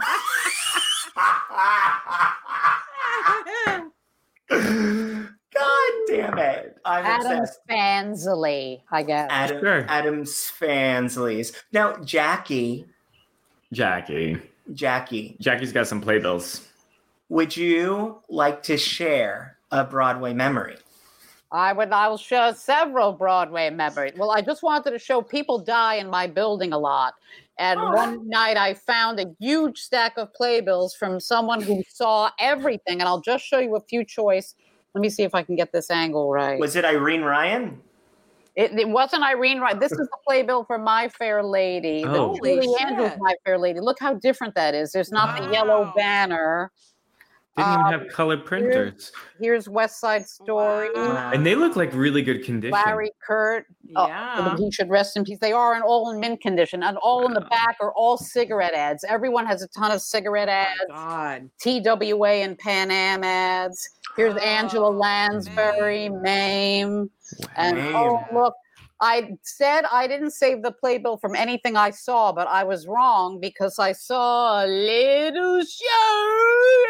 Speaker 8: God damn it! I'm
Speaker 10: Adam's
Speaker 8: obsessed.
Speaker 10: Fansley, I guess.
Speaker 8: Adam,
Speaker 9: Sure.
Speaker 8: Adam's Fansleys. Now, Jackie,
Speaker 9: Jackie.
Speaker 8: Jackie,
Speaker 9: Jackie's got some playbills.
Speaker 8: would you like to share a Broadway memory?
Speaker 10: I would. I will show several Broadway memories. Well, I just wanted to show people die in my building a lot. And one night I found a huge stack of playbills from someone who saw everything. And I'll just show you a few choice. Let me see if I can get this angle right.
Speaker 8: Was it Irene Ryan?
Speaker 10: It, it wasn't Irene Wright. This is the playbill for My Fair Lady.
Speaker 9: Oh.
Speaker 10: The Julie
Speaker 11: Holy
Speaker 10: Andrews
Speaker 11: shit.
Speaker 10: My Fair Lady. Look how different that is. There's not the yellow
Speaker 11: Wow.
Speaker 10: banner.
Speaker 9: Didn't
Speaker 10: Um,
Speaker 9: even have color printers.
Speaker 10: Here's West Side Story.
Speaker 11: Wow.
Speaker 9: And they look like really good condition.
Speaker 10: Larry Kurt. Oh,
Speaker 11: Yeah.
Speaker 10: he should rest in peace. They are in all in mint condition, and all in the back are all cigarette ads. Everyone has a ton of cigarette ads.
Speaker 11: Oh, God.
Speaker 10: T W A and Pan Am ads. Here's
Speaker 11: Oh,
Speaker 10: Angela Lansbury, Mame. And
Speaker 8: Mame.
Speaker 10: oh, look, I said I didn't save the playbill from anything I saw, but I was wrong because I saw a little show.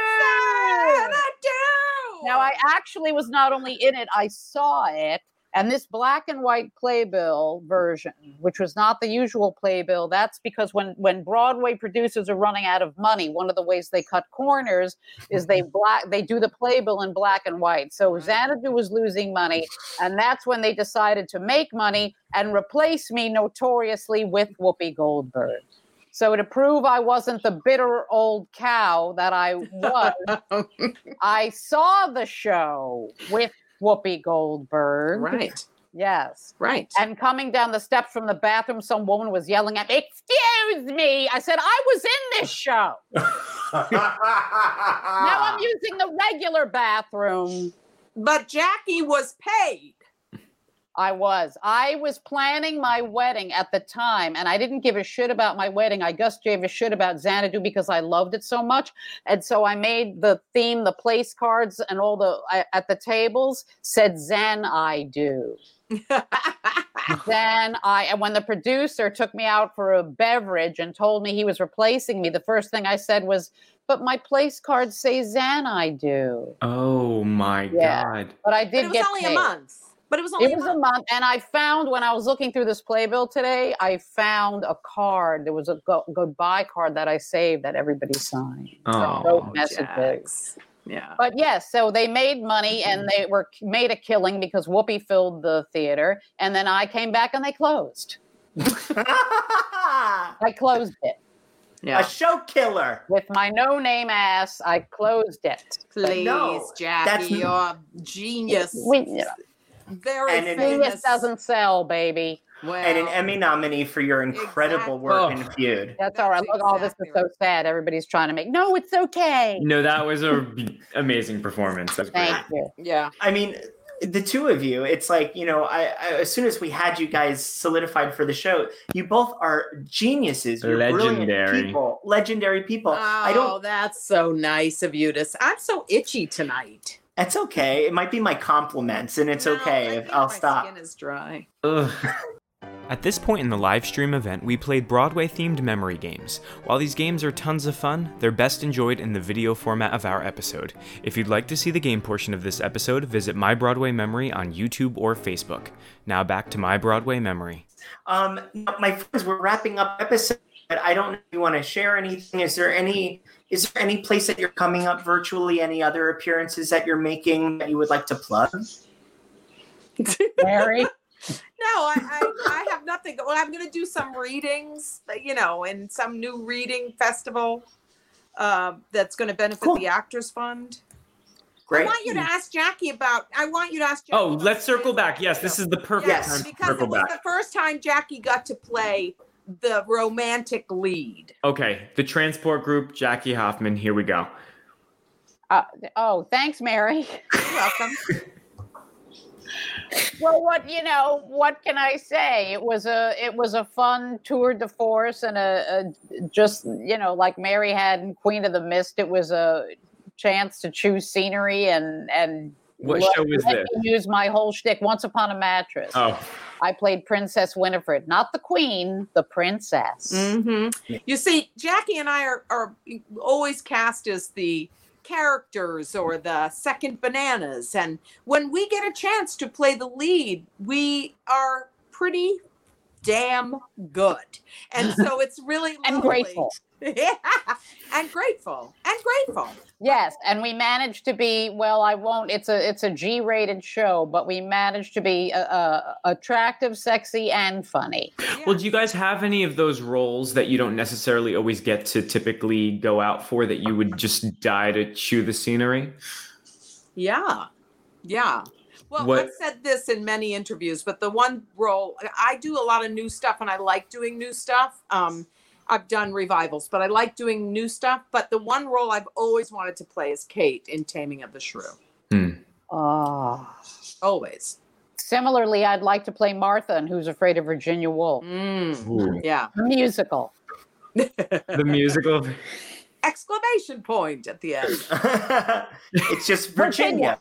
Speaker 10: Now, I actually was not only in it, I saw it. And this black and white playbill version, which was not the usual playbill, that's because when, when Broadway producers are running out of money, one of the ways they cut corners is they black they do the playbill in black and white. So Xanadu was losing money, and that's when they decided to make money and replace me notoriously with Whoopi Goldberg. So to prove I wasn't the bitter old cow that I was, I saw the show with Whoopi Goldberg.
Speaker 11: Right.
Speaker 10: Yes.
Speaker 11: Right.
Speaker 10: And coming down the steps from the bathroom, some woman was yelling at me, "Excuse me." I said, I was in this show. Now I'm using the regular bathroom.
Speaker 11: But Jackie was paid.
Speaker 10: I was. I was planning my wedding at the time, and I didn't give a shit about my wedding. I just gave a shit about Xanadu because I loved it so much. And so I made the theme, the place cards, and all the I, at the tables said Zan I do. Then I, and when the producer took me out for a beverage and told me he was replacing me, the first thing I said was, "But my place cards say Zan I do."
Speaker 9: Oh my
Speaker 10: Yeah.
Speaker 9: God.
Speaker 10: But I
Speaker 11: But
Speaker 10: did
Speaker 11: it was
Speaker 10: get
Speaker 11: only
Speaker 10: paid.
Speaker 11: a month. But it was only
Speaker 10: It was a month, and I found when I was looking through this playbill today, I found a card. There was a go- goodbye card that I saved that everybody signed.
Speaker 9: Oh,
Speaker 10: wrote messages.
Speaker 11: Jax. Yeah.
Speaker 10: But yes, so they made money and they were made a killing because Whoopi filled the theater, and then I came back and they closed. I closed it.
Speaker 11: Yeah.
Speaker 8: A show killer.
Speaker 10: With my no-name ass, I closed it.
Speaker 11: Please,
Speaker 8: No,
Speaker 11: Jackie,
Speaker 8: that's-
Speaker 11: you're genius.
Speaker 10: We,
Speaker 11: Very
Speaker 8: And it-
Speaker 10: Genius
Speaker 11: famous.
Speaker 10: doesn't sell, baby.
Speaker 11: Well,
Speaker 8: And an Emmy nominee for your incredible
Speaker 11: Exactly.
Speaker 8: work
Speaker 9: Oh.
Speaker 8: in Feud.
Speaker 10: That's all right.
Speaker 11: That's
Speaker 10: Look, all this is
Speaker 11: exactly
Speaker 10: so sad. Everybody's trying to make. No, it's okay.
Speaker 9: No, that was a b- amazing performance. That's great.
Speaker 10: Thank you.
Speaker 11: Yeah.
Speaker 8: I mean, the two of you, it's like, you know, I, I as soon as we had you guys solidified for the show, you both are geniuses. You're
Speaker 9: Legendary.
Speaker 8: brilliant people. Legendary people.
Speaker 11: Oh,
Speaker 8: I don't
Speaker 11: that's so nice of you to. s- I'm so itchy tonight.
Speaker 8: That's okay. It might be my compliments, and it's
Speaker 11: No, I
Speaker 8: okay if
Speaker 11: think
Speaker 8: I'll
Speaker 11: my
Speaker 8: stop.
Speaker 11: Skin is dry.
Speaker 9: Ugh. At this point in the live stream event, we played Broadway-themed memory games. While these games are tons of fun, they're best enjoyed in the video format of our episode. If you'd like to see the game portion of this episode, visit My Broadway Memory on YouTube or Facebook. Now back to My Broadway Memory.
Speaker 8: Um, my friends, we're wrapping up episode, but I don't know if you want to share anything. Is there any is there any place that you're coming up virtually? Any other appearances that you're making that you would like to plug?
Speaker 10: Mary.
Speaker 11: No, I, I, I have nothing. Well, I'm going to do some readings, you know, in some new reading festival uh, that's going to benefit
Speaker 8: Cool.
Speaker 11: the Actors Fund.
Speaker 8: Great.
Speaker 11: I want you to ask Jackie about. I want you to ask. Jackie
Speaker 9: Oh,
Speaker 11: about
Speaker 9: let's
Speaker 11: the
Speaker 9: circle back.
Speaker 11: Stanford
Speaker 9: Yes,
Speaker 11: show.
Speaker 9: this is the perfect
Speaker 8: Yes,
Speaker 9: time to
Speaker 11: because
Speaker 9: circle
Speaker 11: it was
Speaker 9: back.
Speaker 11: the first time Jackie got to play the romantic lead.
Speaker 9: Okay, the transport group, Jackie Hoffman, here we go.
Speaker 10: Uh, oh, thanks, Mary.
Speaker 11: You're welcome.
Speaker 10: Well, what you know, what can I say? It was a it was a fun tour de force and a, a just you know like Mary had in Queen of the Mist. It was a chance to choose scenery and and
Speaker 9: What
Speaker 10: let,
Speaker 9: show was
Speaker 10: let
Speaker 9: this?
Speaker 10: me use my whole shtick. Once Upon a Mattress.
Speaker 9: Oh,
Speaker 10: I played Princess Winifred, not the Queen, the Princess.
Speaker 11: Mm-hmm. You see, Jackie and I are, are always cast as the characters or the second bananas. And when we get a chance to play the lead, we are pretty damn good. And so it's really
Speaker 10: And
Speaker 11: lovely.
Speaker 10: grateful.
Speaker 11: Yeah, and grateful. And grateful.
Speaker 10: Yes, and we managed to be well. I won't. It's a it's a G-rated show, but we managed to be uh, uh, attractive, sexy, and funny.
Speaker 9: well, do you guys have any of those roles that you don't necessarily always get to typically go out for that you would just die to chew the scenery?
Speaker 11: Yeah. Yeah. Well,
Speaker 9: What-
Speaker 11: I've said this in many interviews, but the one role, I do a lot of new stuff and I like doing new stuff. Um, I've done revivals, but I like doing new stuff. But the one role I've always wanted to play is Kate in Taming of the Shrew.
Speaker 9: Hmm.
Speaker 10: Oh.
Speaker 11: Always.
Speaker 10: Similarly, I'd like to play Martha and Who's Afraid of Virginia Woolf.
Speaker 11: Mm.
Speaker 9: Ooh.
Speaker 11: Yeah.
Speaker 10: The musical.
Speaker 9: The musical.
Speaker 11: Exclamation point at the end.
Speaker 8: It's just Virginia.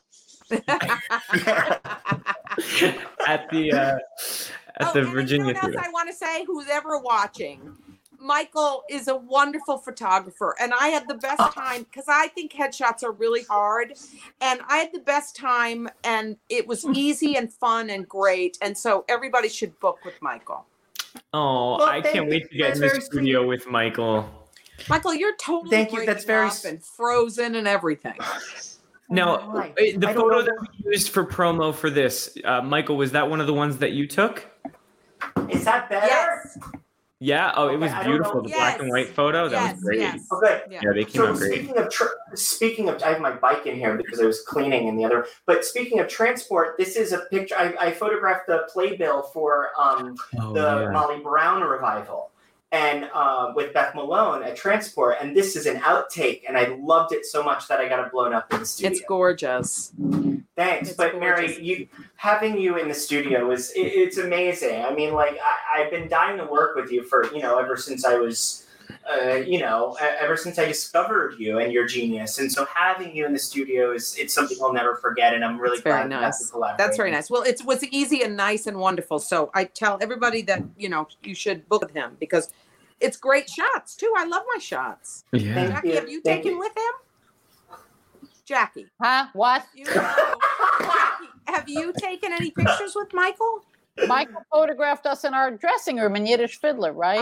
Speaker 9: at the uh, at
Speaker 11: Oh,
Speaker 9: the
Speaker 11: and
Speaker 9: Virginia
Speaker 11: you know what
Speaker 9: Theater.
Speaker 11: else I want to say, who's ever watching, Michael is a wonderful photographer, and I had the best time because I think headshots are really hard, and I had the best time, and it was easy and fun and great, and so everybody should book with Michael.
Speaker 9: Oh,
Speaker 8: Well,
Speaker 9: I
Speaker 8: thank
Speaker 9: can't
Speaker 8: you.
Speaker 9: wait to get
Speaker 8: That's
Speaker 9: in the
Speaker 8: very
Speaker 9: studio with Michael.
Speaker 11: Michael, you're totally
Speaker 8: Thank you.
Speaker 11: breaking
Speaker 8: That's very
Speaker 11: up
Speaker 8: s-
Speaker 11: and frozen and everything.
Speaker 9: Now,
Speaker 8: Why?
Speaker 9: uh, the
Speaker 8: I don't
Speaker 9: photo
Speaker 8: know.
Speaker 9: that we used for promo for this, uh, Michael, was that one of the ones that you took?
Speaker 8: Is that better?
Speaker 11: Yes.
Speaker 9: Yeah. Oh, it was
Speaker 8: Okay, I don't
Speaker 9: beautiful.
Speaker 8: know.
Speaker 9: The black and
Speaker 11: Yes.
Speaker 9: white photo. That
Speaker 11: yes,
Speaker 9: was great.
Speaker 11: yes.
Speaker 8: Okay.
Speaker 11: Yeah.
Speaker 9: Yeah, they came
Speaker 8: So
Speaker 9: out great.
Speaker 8: speaking of tr speaking of, I have my bike in here because I was cleaning in the other. But speaking of transport, this is a picture. I, I photographed the playbill for um,
Speaker 9: Oh,
Speaker 8: the
Speaker 9: yeah.
Speaker 8: Molly Brown revival, and uh, with Beth Malone at Transport. And this is an outtake, and I loved it so much that I got it blown up in the studio.
Speaker 11: It's gorgeous.
Speaker 8: Thanks,
Speaker 11: It's
Speaker 8: but Mary,
Speaker 11: gorgeous.
Speaker 8: you having you in the studio is it, it's amazing. I mean, like I, I've been dying to work with you for you know ever since I was, uh, you know, e- ever since I discovered you and your genius. And so having you in the studio is it's something I'll never forget. And I'm really
Speaker 11: That's very
Speaker 8: glad we got
Speaker 11: nice.
Speaker 8: to collaborate.
Speaker 11: That's very nice. Well, it was easy and nice and wonderful. So I tell everybody that, you know, you should book with him because it's great shots too. I love my shots.
Speaker 9: Yeah.
Speaker 8: Thank
Speaker 11: Jackie,
Speaker 8: you.
Speaker 11: have you
Speaker 8: Thank
Speaker 11: taken
Speaker 8: you.
Speaker 11: with him? Jackie.
Speaker 10: Huh? What?
Speaker 11: You know, Jackie, have you taken any pictures with Michael?
Speaker 10: Michael photographed us in our dressing room in Yiddish Fiddler, right?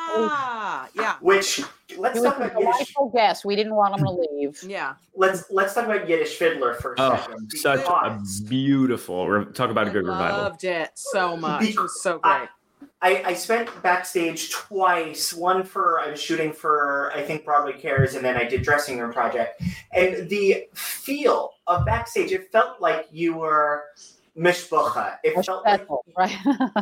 Speaker 11: Ah, yeah.
Speaker 8: Which let's
Speaker 10: He was
Speaker 8: talk
Speaker 10: a
Speaker 8: about Yiddish.
Speaker 10: delightful guest. We didn't want him to leave.
Speaker 11: Yeah.
Speaker 8: Let's let's talk about Yiddish Fiddler for a
Speaker 9: Oh,
Speaker 8: second.
Speaker 9: such a
Speaker 8: because
Speaker 9: beautiful. re- Talk about a good revival.
Speaker 11: Loved it so much. It was so great.
Speaker 8: I, I spent backstage twice. One for I was shooting for I think Broadway Cares, and then I did Dressing Room Project. And the feel of backstage, it felt like you were mishpacha. It felt like
Speaker 10: right.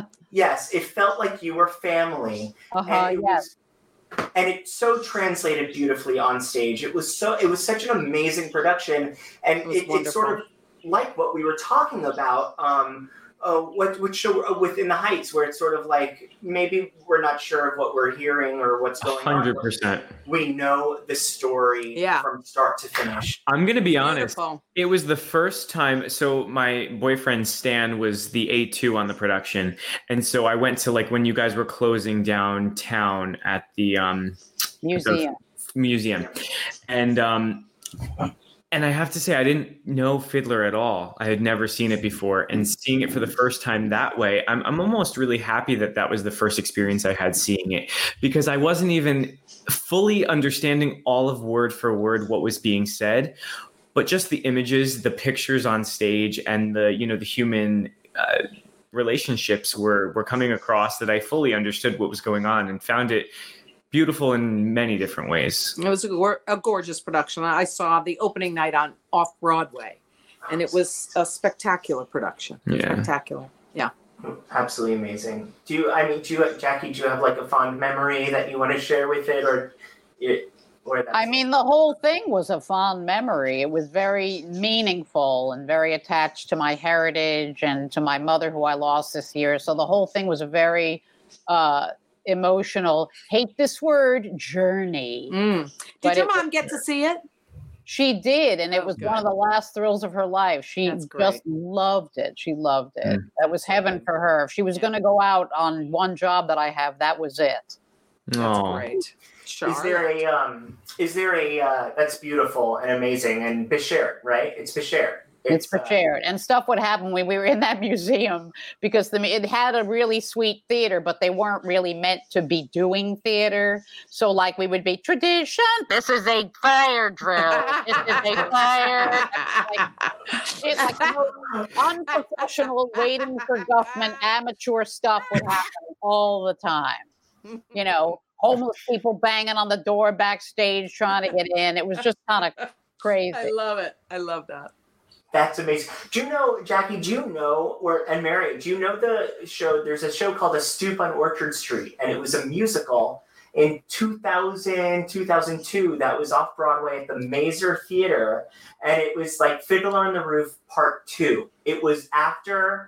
Speaker 8: yes, it felt like you were family.
Speaker 10: Uh-huh,
Speaker 8: and it
Speaker 10: yes.
Speaker 8: was, and it so translated beautifully on stage. It was so it was such an amazing production, and
Speaker 11: It was
Speaker 8: it, it's sort of like what we were talking about. Um, Uh, what which show uh, Within the Heights, where it's sort of like maybe we're not sure of what we're hearing or what's going on.
Speaker 9: Hundred percent.
Speaker 8: We know the story
Speaker 11: Yeah.
Speaker 8: from start to finish.
Speaker 9: I'm gonna be honest.
Speaker 11: Beautiful.
Speaker 9: It was the first time. So my boyfriend Stan was the A two on the production, and so I went to like when you guys were closing downtown at the um,
Speaker 10: Museum.
Speaker 9: the museum, and um, and I have to say I didn't know Fiddler at all. I had never seen it before, and seeing it for the first time that way, I'm I'm almost really happy that that was the first experience I had seeing it, because I wasn't even fully understanding all of word for word what was being said, but just the images, the pictures on stage, and the you know the human uh, relationships were were coming across that I fully understood what was going on and found it beautiful in many different ways.
Speaker 11: It was a, gor- a gorgeous production. I saw the opening night on Off Broadway, and it was a spectacular production.
Speaker 9: Yeah.
Speaker 11: Spectacular. Yeah.
Speaker 8: Absolutely amazing. Do you? I mean, do you, Jackie? Do you have like a fond memory that you want to share with it, or, it, or that's
Speaker 10: I mean, the whole thing was a fond memory. It was very meaningful and very attached to my heritage and to my mother, who I lost this year. So the whole thing was a very uh, emotional, hate this word, journey.
Speaker 11: Mm. Did
Speaker 10: But
Speaker 11: your
Speaker 10: it-
Speaker 11: mom get to see it?
Speaker 10: She did, and it
Speaker 11: Oh,
Speaker 10: was
Speaker 11: good.
Speaker 10: one of the last thrills of her life. She
Speaker 11: That's
Speaker 10: just
Speaker 11: great.
Speaker 10: loved it. She loved it.
Speaker 9: Mm.
Speaker 10: That was heaven for her. If she was going to go out on one job that I have, that was it.
Speaker 11: That's
Speaker 9: Aw.
Speaker 11: great. Sure.
Speaker 8: Is there a um? Is there a uh, that's beautiful and amazing and Beshert, right? It's Beshert.
Speaker 10: It's for
Speaker 8: uh,
Speaker 10: shared. And stuff would happen when we were in that museum because the, it had a really sweet theater, but they weren't really meant to be doing theater. So, like, we would be tradition. This is a fire drill. This is a fire. Like, it, like no, unprofessional, waiting for Guffman, amateur stuff would happen all the time. You know, homeless people banging on the door backstage trying to get in. It was just kind of crazy.
Speaker 11: I love it. I love that.
Speaker 8: That's amazing. Do you know, Jackie, do you know, or and Mary, do you know the show? There's a show called A Stoop on Orchard Street, and it was a musical in two thousand, two thousand two that was off Broadway at the Mazer Theater, and it was like Fiddler on the Roof Part Two. It was after,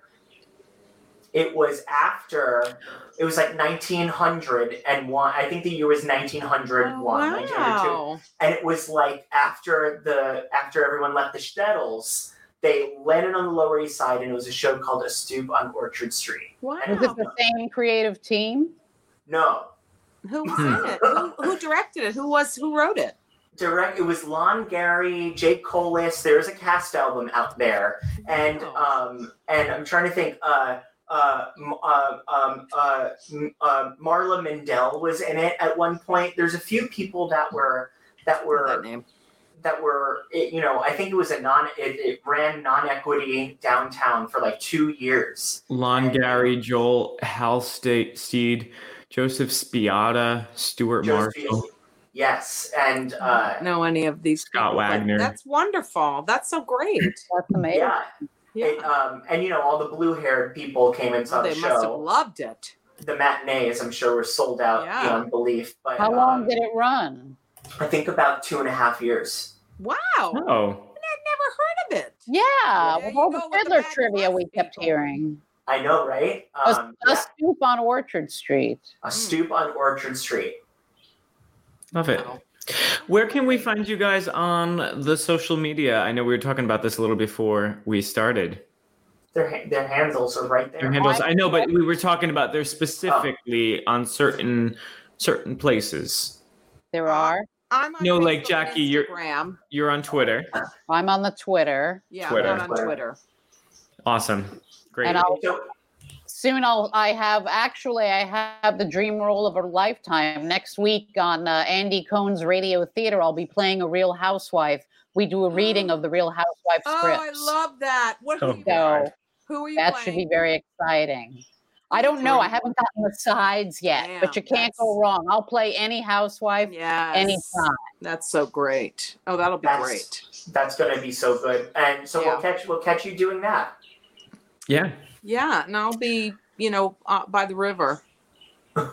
Speaker 8: it was after, it was like nineteen hundred one. I think the year was nineteen hundred one,
Speaker 11: Oh,
Speaker 8: nineteen hundred two.
Speaker 11: wow.
Speaker 8: And it was like after the after everyone left the Stettles, they landed on the Lower East Side, and it was a show called A Stoop on Orchard Street.
Speaker 11: Wow.
Speaker 10: Was it the same creative team?
Speaker 8: No,
Speaker 11: Who was in it? Who, who directed it? Who was who wrote it?
Speaker 8: direct. It was Lon Gary, Jake Colas. There's a cast album out there, and um, and I'm trying to think. Uh, uh, m- uh, um, uh, m- uh, Marla Mendel was in it at one point. There's a few people that were that were.
Speaker 11: That name.
Speaker 8: that were, it, you know, I think it was a non, it, it ran non-equity downtown for like two years.
Speaker 9: Lon Gary, Joel Halstead, Joseph Spiata, Stuart
Speaker 8: Joseph-
Speaker 9: Marshall.
Speaker 8: Yes, and uh,
Speaker 11: know any of these
Speaker 9: Scott
Speaker 11: people, but
Speaker 9: Wagner.
Speaker 11: That's wonderful. That's so great.
Speaker 10: That's amazing.
Speaker 8: yeah,
Speaker 11: Yeah.
Speaker 8: it, um, and you know, all the blue-haired people came and saw
Speaker 11: they
Speaker 8: the
Speaker 11: must have
Speaker 8: show.
Speaker 11: loved it.
Speaker 8: The matinees, I'm sure, were sold out
Speaker 11: Yeah.
Speaker 8: beyond belief. But
Speaker 10: How long
Speaker 8: um,
Speaker 10: did it run?
Speaker 8: I think about two and a half years.
Speaker 11: Wow.
Speaker 9: Oh,
Speaker 11: I'd never heard of it.
Speaker 10: Yeah,
Speaker 11: There
Speaker 10: with
Speaker 11: you
Speaker 10: all
Speaker 11: go
Speaker 10: the
Speaker 11: with the
Speaker 10: fiddler
Speaker 11: bad
Speaker 10: trivia we
Speaker 11: West
Speaker 10: kept
Speaker 11: people.
Speaker 10: hearing.
Speaker 8: I know, right?
Speaker 10: A,
Speaker 8: Um,
Speaker 10: a
Speaker 8: yeah,
Speaker 10: stoop on Orchard Street.
Speaker 8: a stoop on Orchard Street.
Speaker 9: love it. Where can we find you guys on the social media? I know we were talking about this a little before we started.
Speaker 8: Their ha- their handles are right there.
Speaker 9: Their handles. I know, but we were talking about they're specifically on certain certain places.
Speaker 10: There are.
Speaker 11: I'm on
Speaker 9: No,
Speaker 11: Facebook
Speaker 9: like
Speaker 11: and
Speaker 9: Jackie, you're
Speaker 11: Instagram.
Speaker 9: you're on Twitter.
Speaker 10: I'm on the Twitter.
Speaker 11: Yeah,
Speaker 9: Twitter.
Speaker 11: I'm not on Twitter.
Speaker 9: Awesome. Great.
Speaker 10: And I'll, soon I'll, I have, actually, I have the dream role of a lifetime. Next week on uh, Andy Cohen's Radio Theater, I'll be playing a Real Housewife. We do a reading of the Real Housewife
Speaker 11: Oh,
Speaker 10: scripts.
Speaker 11: I love that. What
Speaker 9: Oh,
Speaker 11: who, are you,
Speaker 10: So
Speaker 11: who are you
Speaker 10: that
Speaker 11: playing?
Speaker 10: should be very exciting. I don't know. I haven't gotten the sides yet,
Speaker 11: Damn,
Speaker 10: but you can't
Speaker 11: that's-
Speaker 10: go wrong. I'll play any housewife
Speaker 11: Yes.
Speaker 10: anytime.
Speaker 11: That's so great. Oh, that'll be
Speaker 8: That's-
Speaker 11: great.
Speaker 8: That's going to be so good. And so
Speaker 11: Yeah.
Speaker 8: we'll catch we'll catch you doing that.
Speaker 9: Yeah.
Speaker 11: Yeah, and I'll be, you know, uh, by the river.
Speaker 9: Oh,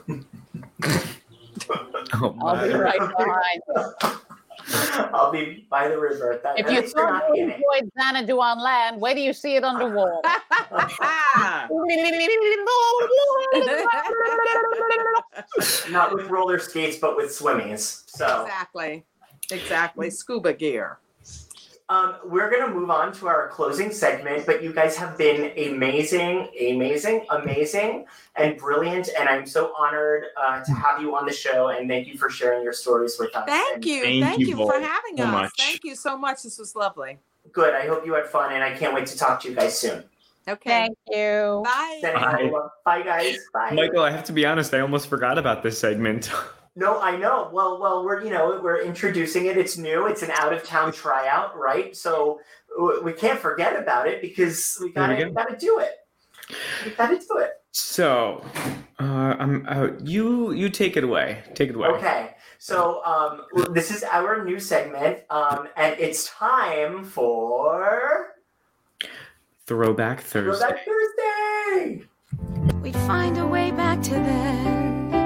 Speaker 10: I'll
Speaker 9: my.
Speaker 10: be right behind you.
Speaker 8: I'll be by the river. That,
Speaker 10: If
Speaker 8: at
Speaker 10: you
Speaker 8: least you're
Speaker 10: thought
Speaker 8: not
Speaker 10: you
Speaker 8: in it.
Speaker 10: enjoyed Xanadu on land, wait till you see it underwater.
Speaker 8: Not with roller skates, but with swimmies. So
Speaker 11: Exactly. Exactly. Scuba gear.
Speaker 8: um, we're going to move on to our closing segment, but you guys have been amazing, amazing, amazing, and brilliant. And I'm so honored uh, to have you on the show. And thank you for sharing your stories with us.
Speaker 11: Thank
Speaker 8: And
Speaker 11: you.
Speaker 9: Thank
Speaker 11: Thank,
Speaker 9: you
Speaker 11: you,
Speaker 9: both
Speaker 11: for having
Speaker 9: so
Speaker 11: us.
Speaker 9: much.
Speaker 11: Thank you so much. This was lovely.
Speaker 8: Good. I hope you had fun, and I can't wait to talk to you guys soon.
Speaker 11: Okay.
Speaker 10: Thank you.
Speaker 11: Bye.
Speaker 8: Sending
Speaker 9: Bye.
Speaker 8: love. Bye, guys. Bye.
Speaker 9: Michael, I have to be honest. I almost forgot about this segment.
Speaker 8: No, I know. Well, well, we're you know we're introducing it. It's new. It's an out of town tryout, right? So w- we can't forget about it because we
Speaker 9: There we
Speaker 8: gotta
Speaker 9: go.
Speaker 8: gotta do it. We gotta do it.
Speaker 9: So, uh, I'm out. You you take it away. Take it away.
Speaker 8: Okay. So um, this is our new segment, um, and it's time for
Speaker 9: Throwback Thursday.
Speaker 8: Throwback Thursday.
Speaker 2: We'd find a way back to then.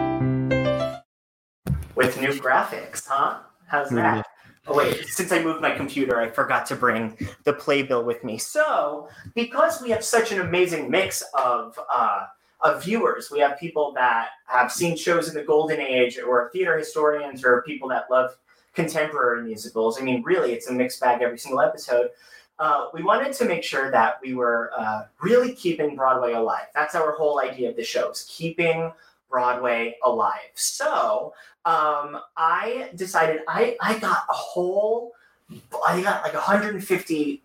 Speaker 8: With new graphics, huh? How's that? Oh wait, since I moved my computer, I forgot to bring the playbill with me. So, because we have such an amazing mix of uh, of viewers, we have people that have seen shows in the golden age, or theater historians, or people that love contemporary musicals. I mean, really, it's a mixed bag every single episode. Uh, we wanted to make sure that we were uh, really keeping Broadway alive. That's our whole idea of the shows, keeping Broadway alive. So um, I decided I, I got a whole, I got like one hundred fifty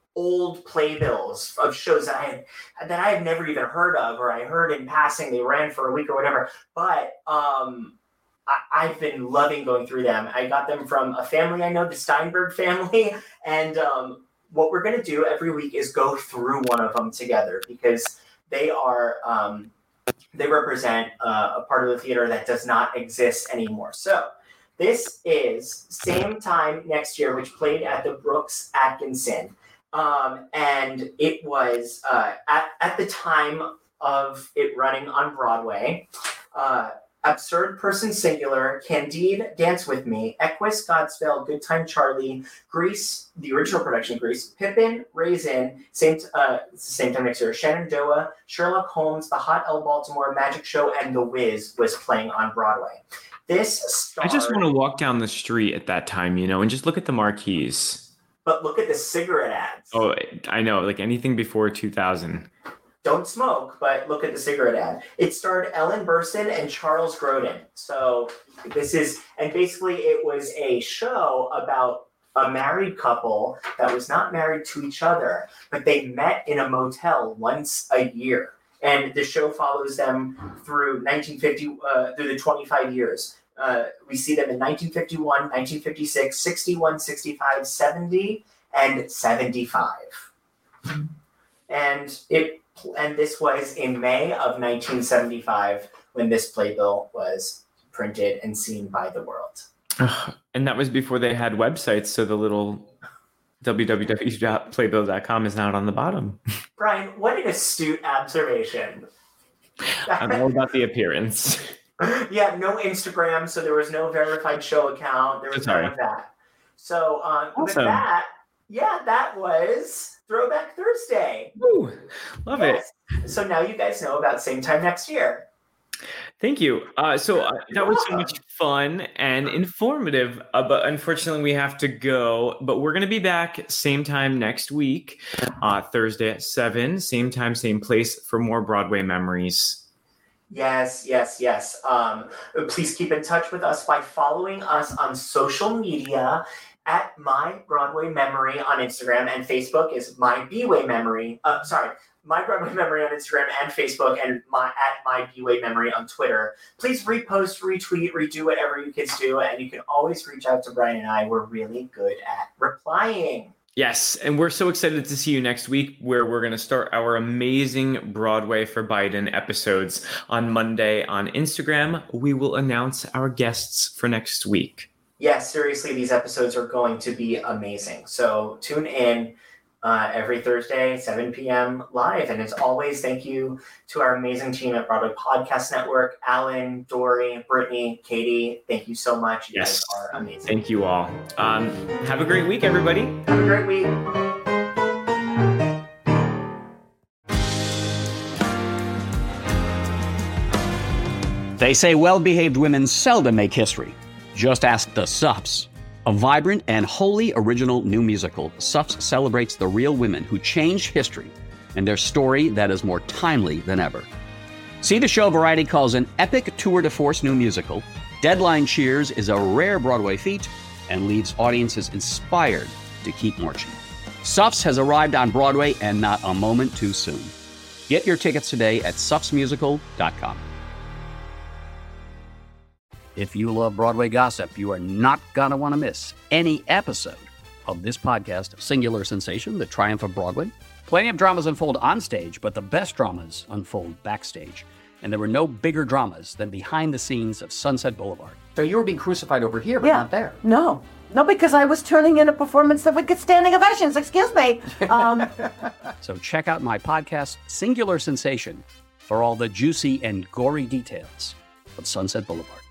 Speaker 8: old playbills of shows that I had that I had never even heard of, or I heard in passing, they ran for a week or whatever. But um, I, I've been loving going through them. I got them from a family I know, the Steinberg family, and um, what we're going to do every week is go through one of them together because they are um, they represent uh, a part of the theater that does not exist anymore. So this is Same Time Next Year, which played at the Brooks Atkinson. Um, and it was uh, at, at the time of it running on Broadway, uh, Absurd Person Singular, Candide, Dance With Me, Equus, Godspell, Good Time Charlie, Grease, the original production Grease, Pippin, Raisin, same uh, same time next year, Shenandoah, Sherlock Holmes, The Hot L Baltimore, Magic Show, and The Wiz was playing on Broadway. This starred,
Speaker 9: I just want to walk down the street at that time, you know, and just look at the marquees.
Speaker 8: but look at the cigarette ads.
Speaker 9: Oh, I know, like anything before two thousand.
Speaker 8: Don't smoke, but look at the cigarette ad. It starred Ellen Burstyn and Charles Grodin. So this is, and basically it was a show about a married couple that was not married to each other, but they met in a motel once a year. And the show follows them through nineteen fifty, uh, through the twenty-five years. Uh, we see them in nineteen fifty-one, nineteen fifty-six, sixty-one, sixty-five, seventy, and seventy-five. And it and this was in May of nineteen seventy-five when this playbill was printed and seen by the world.
Speaker 9: And that was before they had websites, so the little w w w dot playbill dot com is not on the bottom.
Speaker 8: Brian, what an astute observation.
Speaker 9: I'm all about the appearance.
Speaker 8: Yeah, no Instagram, so there was no verified show account. There was
Speaker 9: Sorry.
Speaker 8: none of that. So um, with
Speaker 9: Awesome.
Speaker 8: that, yeah, that was Throwback Thursday.
Speaker 9: Woo, love
Speaker 8: Yes. So now you guys know about Same Time Next Year.
Speaker 9: Thank you. Uh, so uh, that was so much fun and informative, uh, but unfortunately we have to go. But we're going to be back same time next week, uh, Thursday at seven, same time, same place for more Broadway memories.
Speaker 8: Yes, yes, yes. Um, please keep in touch with us by following us on social media at My Broadway Memory on Instagram, and Facebook is My B-Way Memory. Uh, sorry, My Broadway Memory on Instagram and Facebook, and my at My B-Way Memory on Twitter. Please repost, retweet, redo whatever you kids do, and you can always reach out to Brian and I. We're really good at replying.
Speaker 9: Yes, and we're so excited to see you next week, where we're going to start our amazing Broadway for Biden episodes on Monday on Instagram. We will announce our guests for next week.
Speaker 8: Yes, seriously, these episodes are going to be amazing. So tune in uh, every Thursday, seven p.m. live. And as always, thank you to our amazing team at Broadway Podcast Network, Alan, Dory, Brittany, Katie. Thank you so much. You
Speaker 9: yes.
Speaker 8: guys are amazing.
Speaker 9: Thank you all. Um, have a great week, everybody.
Speaker 8: Have a great week.
Speaker 7: They say well-behaved women seldom make history. Just ask the Suffs. A vibrant and wholly original new musical, Suffs celebrates the real women who changed history and their story that is more timely than ever. See the show Variety calls an epic tour de force new musical. Deadline cheers is a rare Broadway feat and leaves audiences inspired to keep marching. Suffs has arrived on Broadway, and not a moment too soon. Get your tickets today at suffs musical dot com. If you love Broadway gossip, you are not going to want to miss any episode of this podcast of Singular Sensation, The Triumph of Broadway. Plenty of dramas unfold on stage, but the best dramas unfold backstage. And there were no bigger dramas than behind the scenes of Sunset Boulevard. So you were being crucified over here, but
Speaker 12: yeah.
Speaker 7: not there.
Speaker 12: No. No, because I was turning in a performance that would get standing ovations. Excuse me. Um,
Speaker 7: so check out my podcast, Singular Sensation, for all the juicy and gory details of Sunset Boulevard.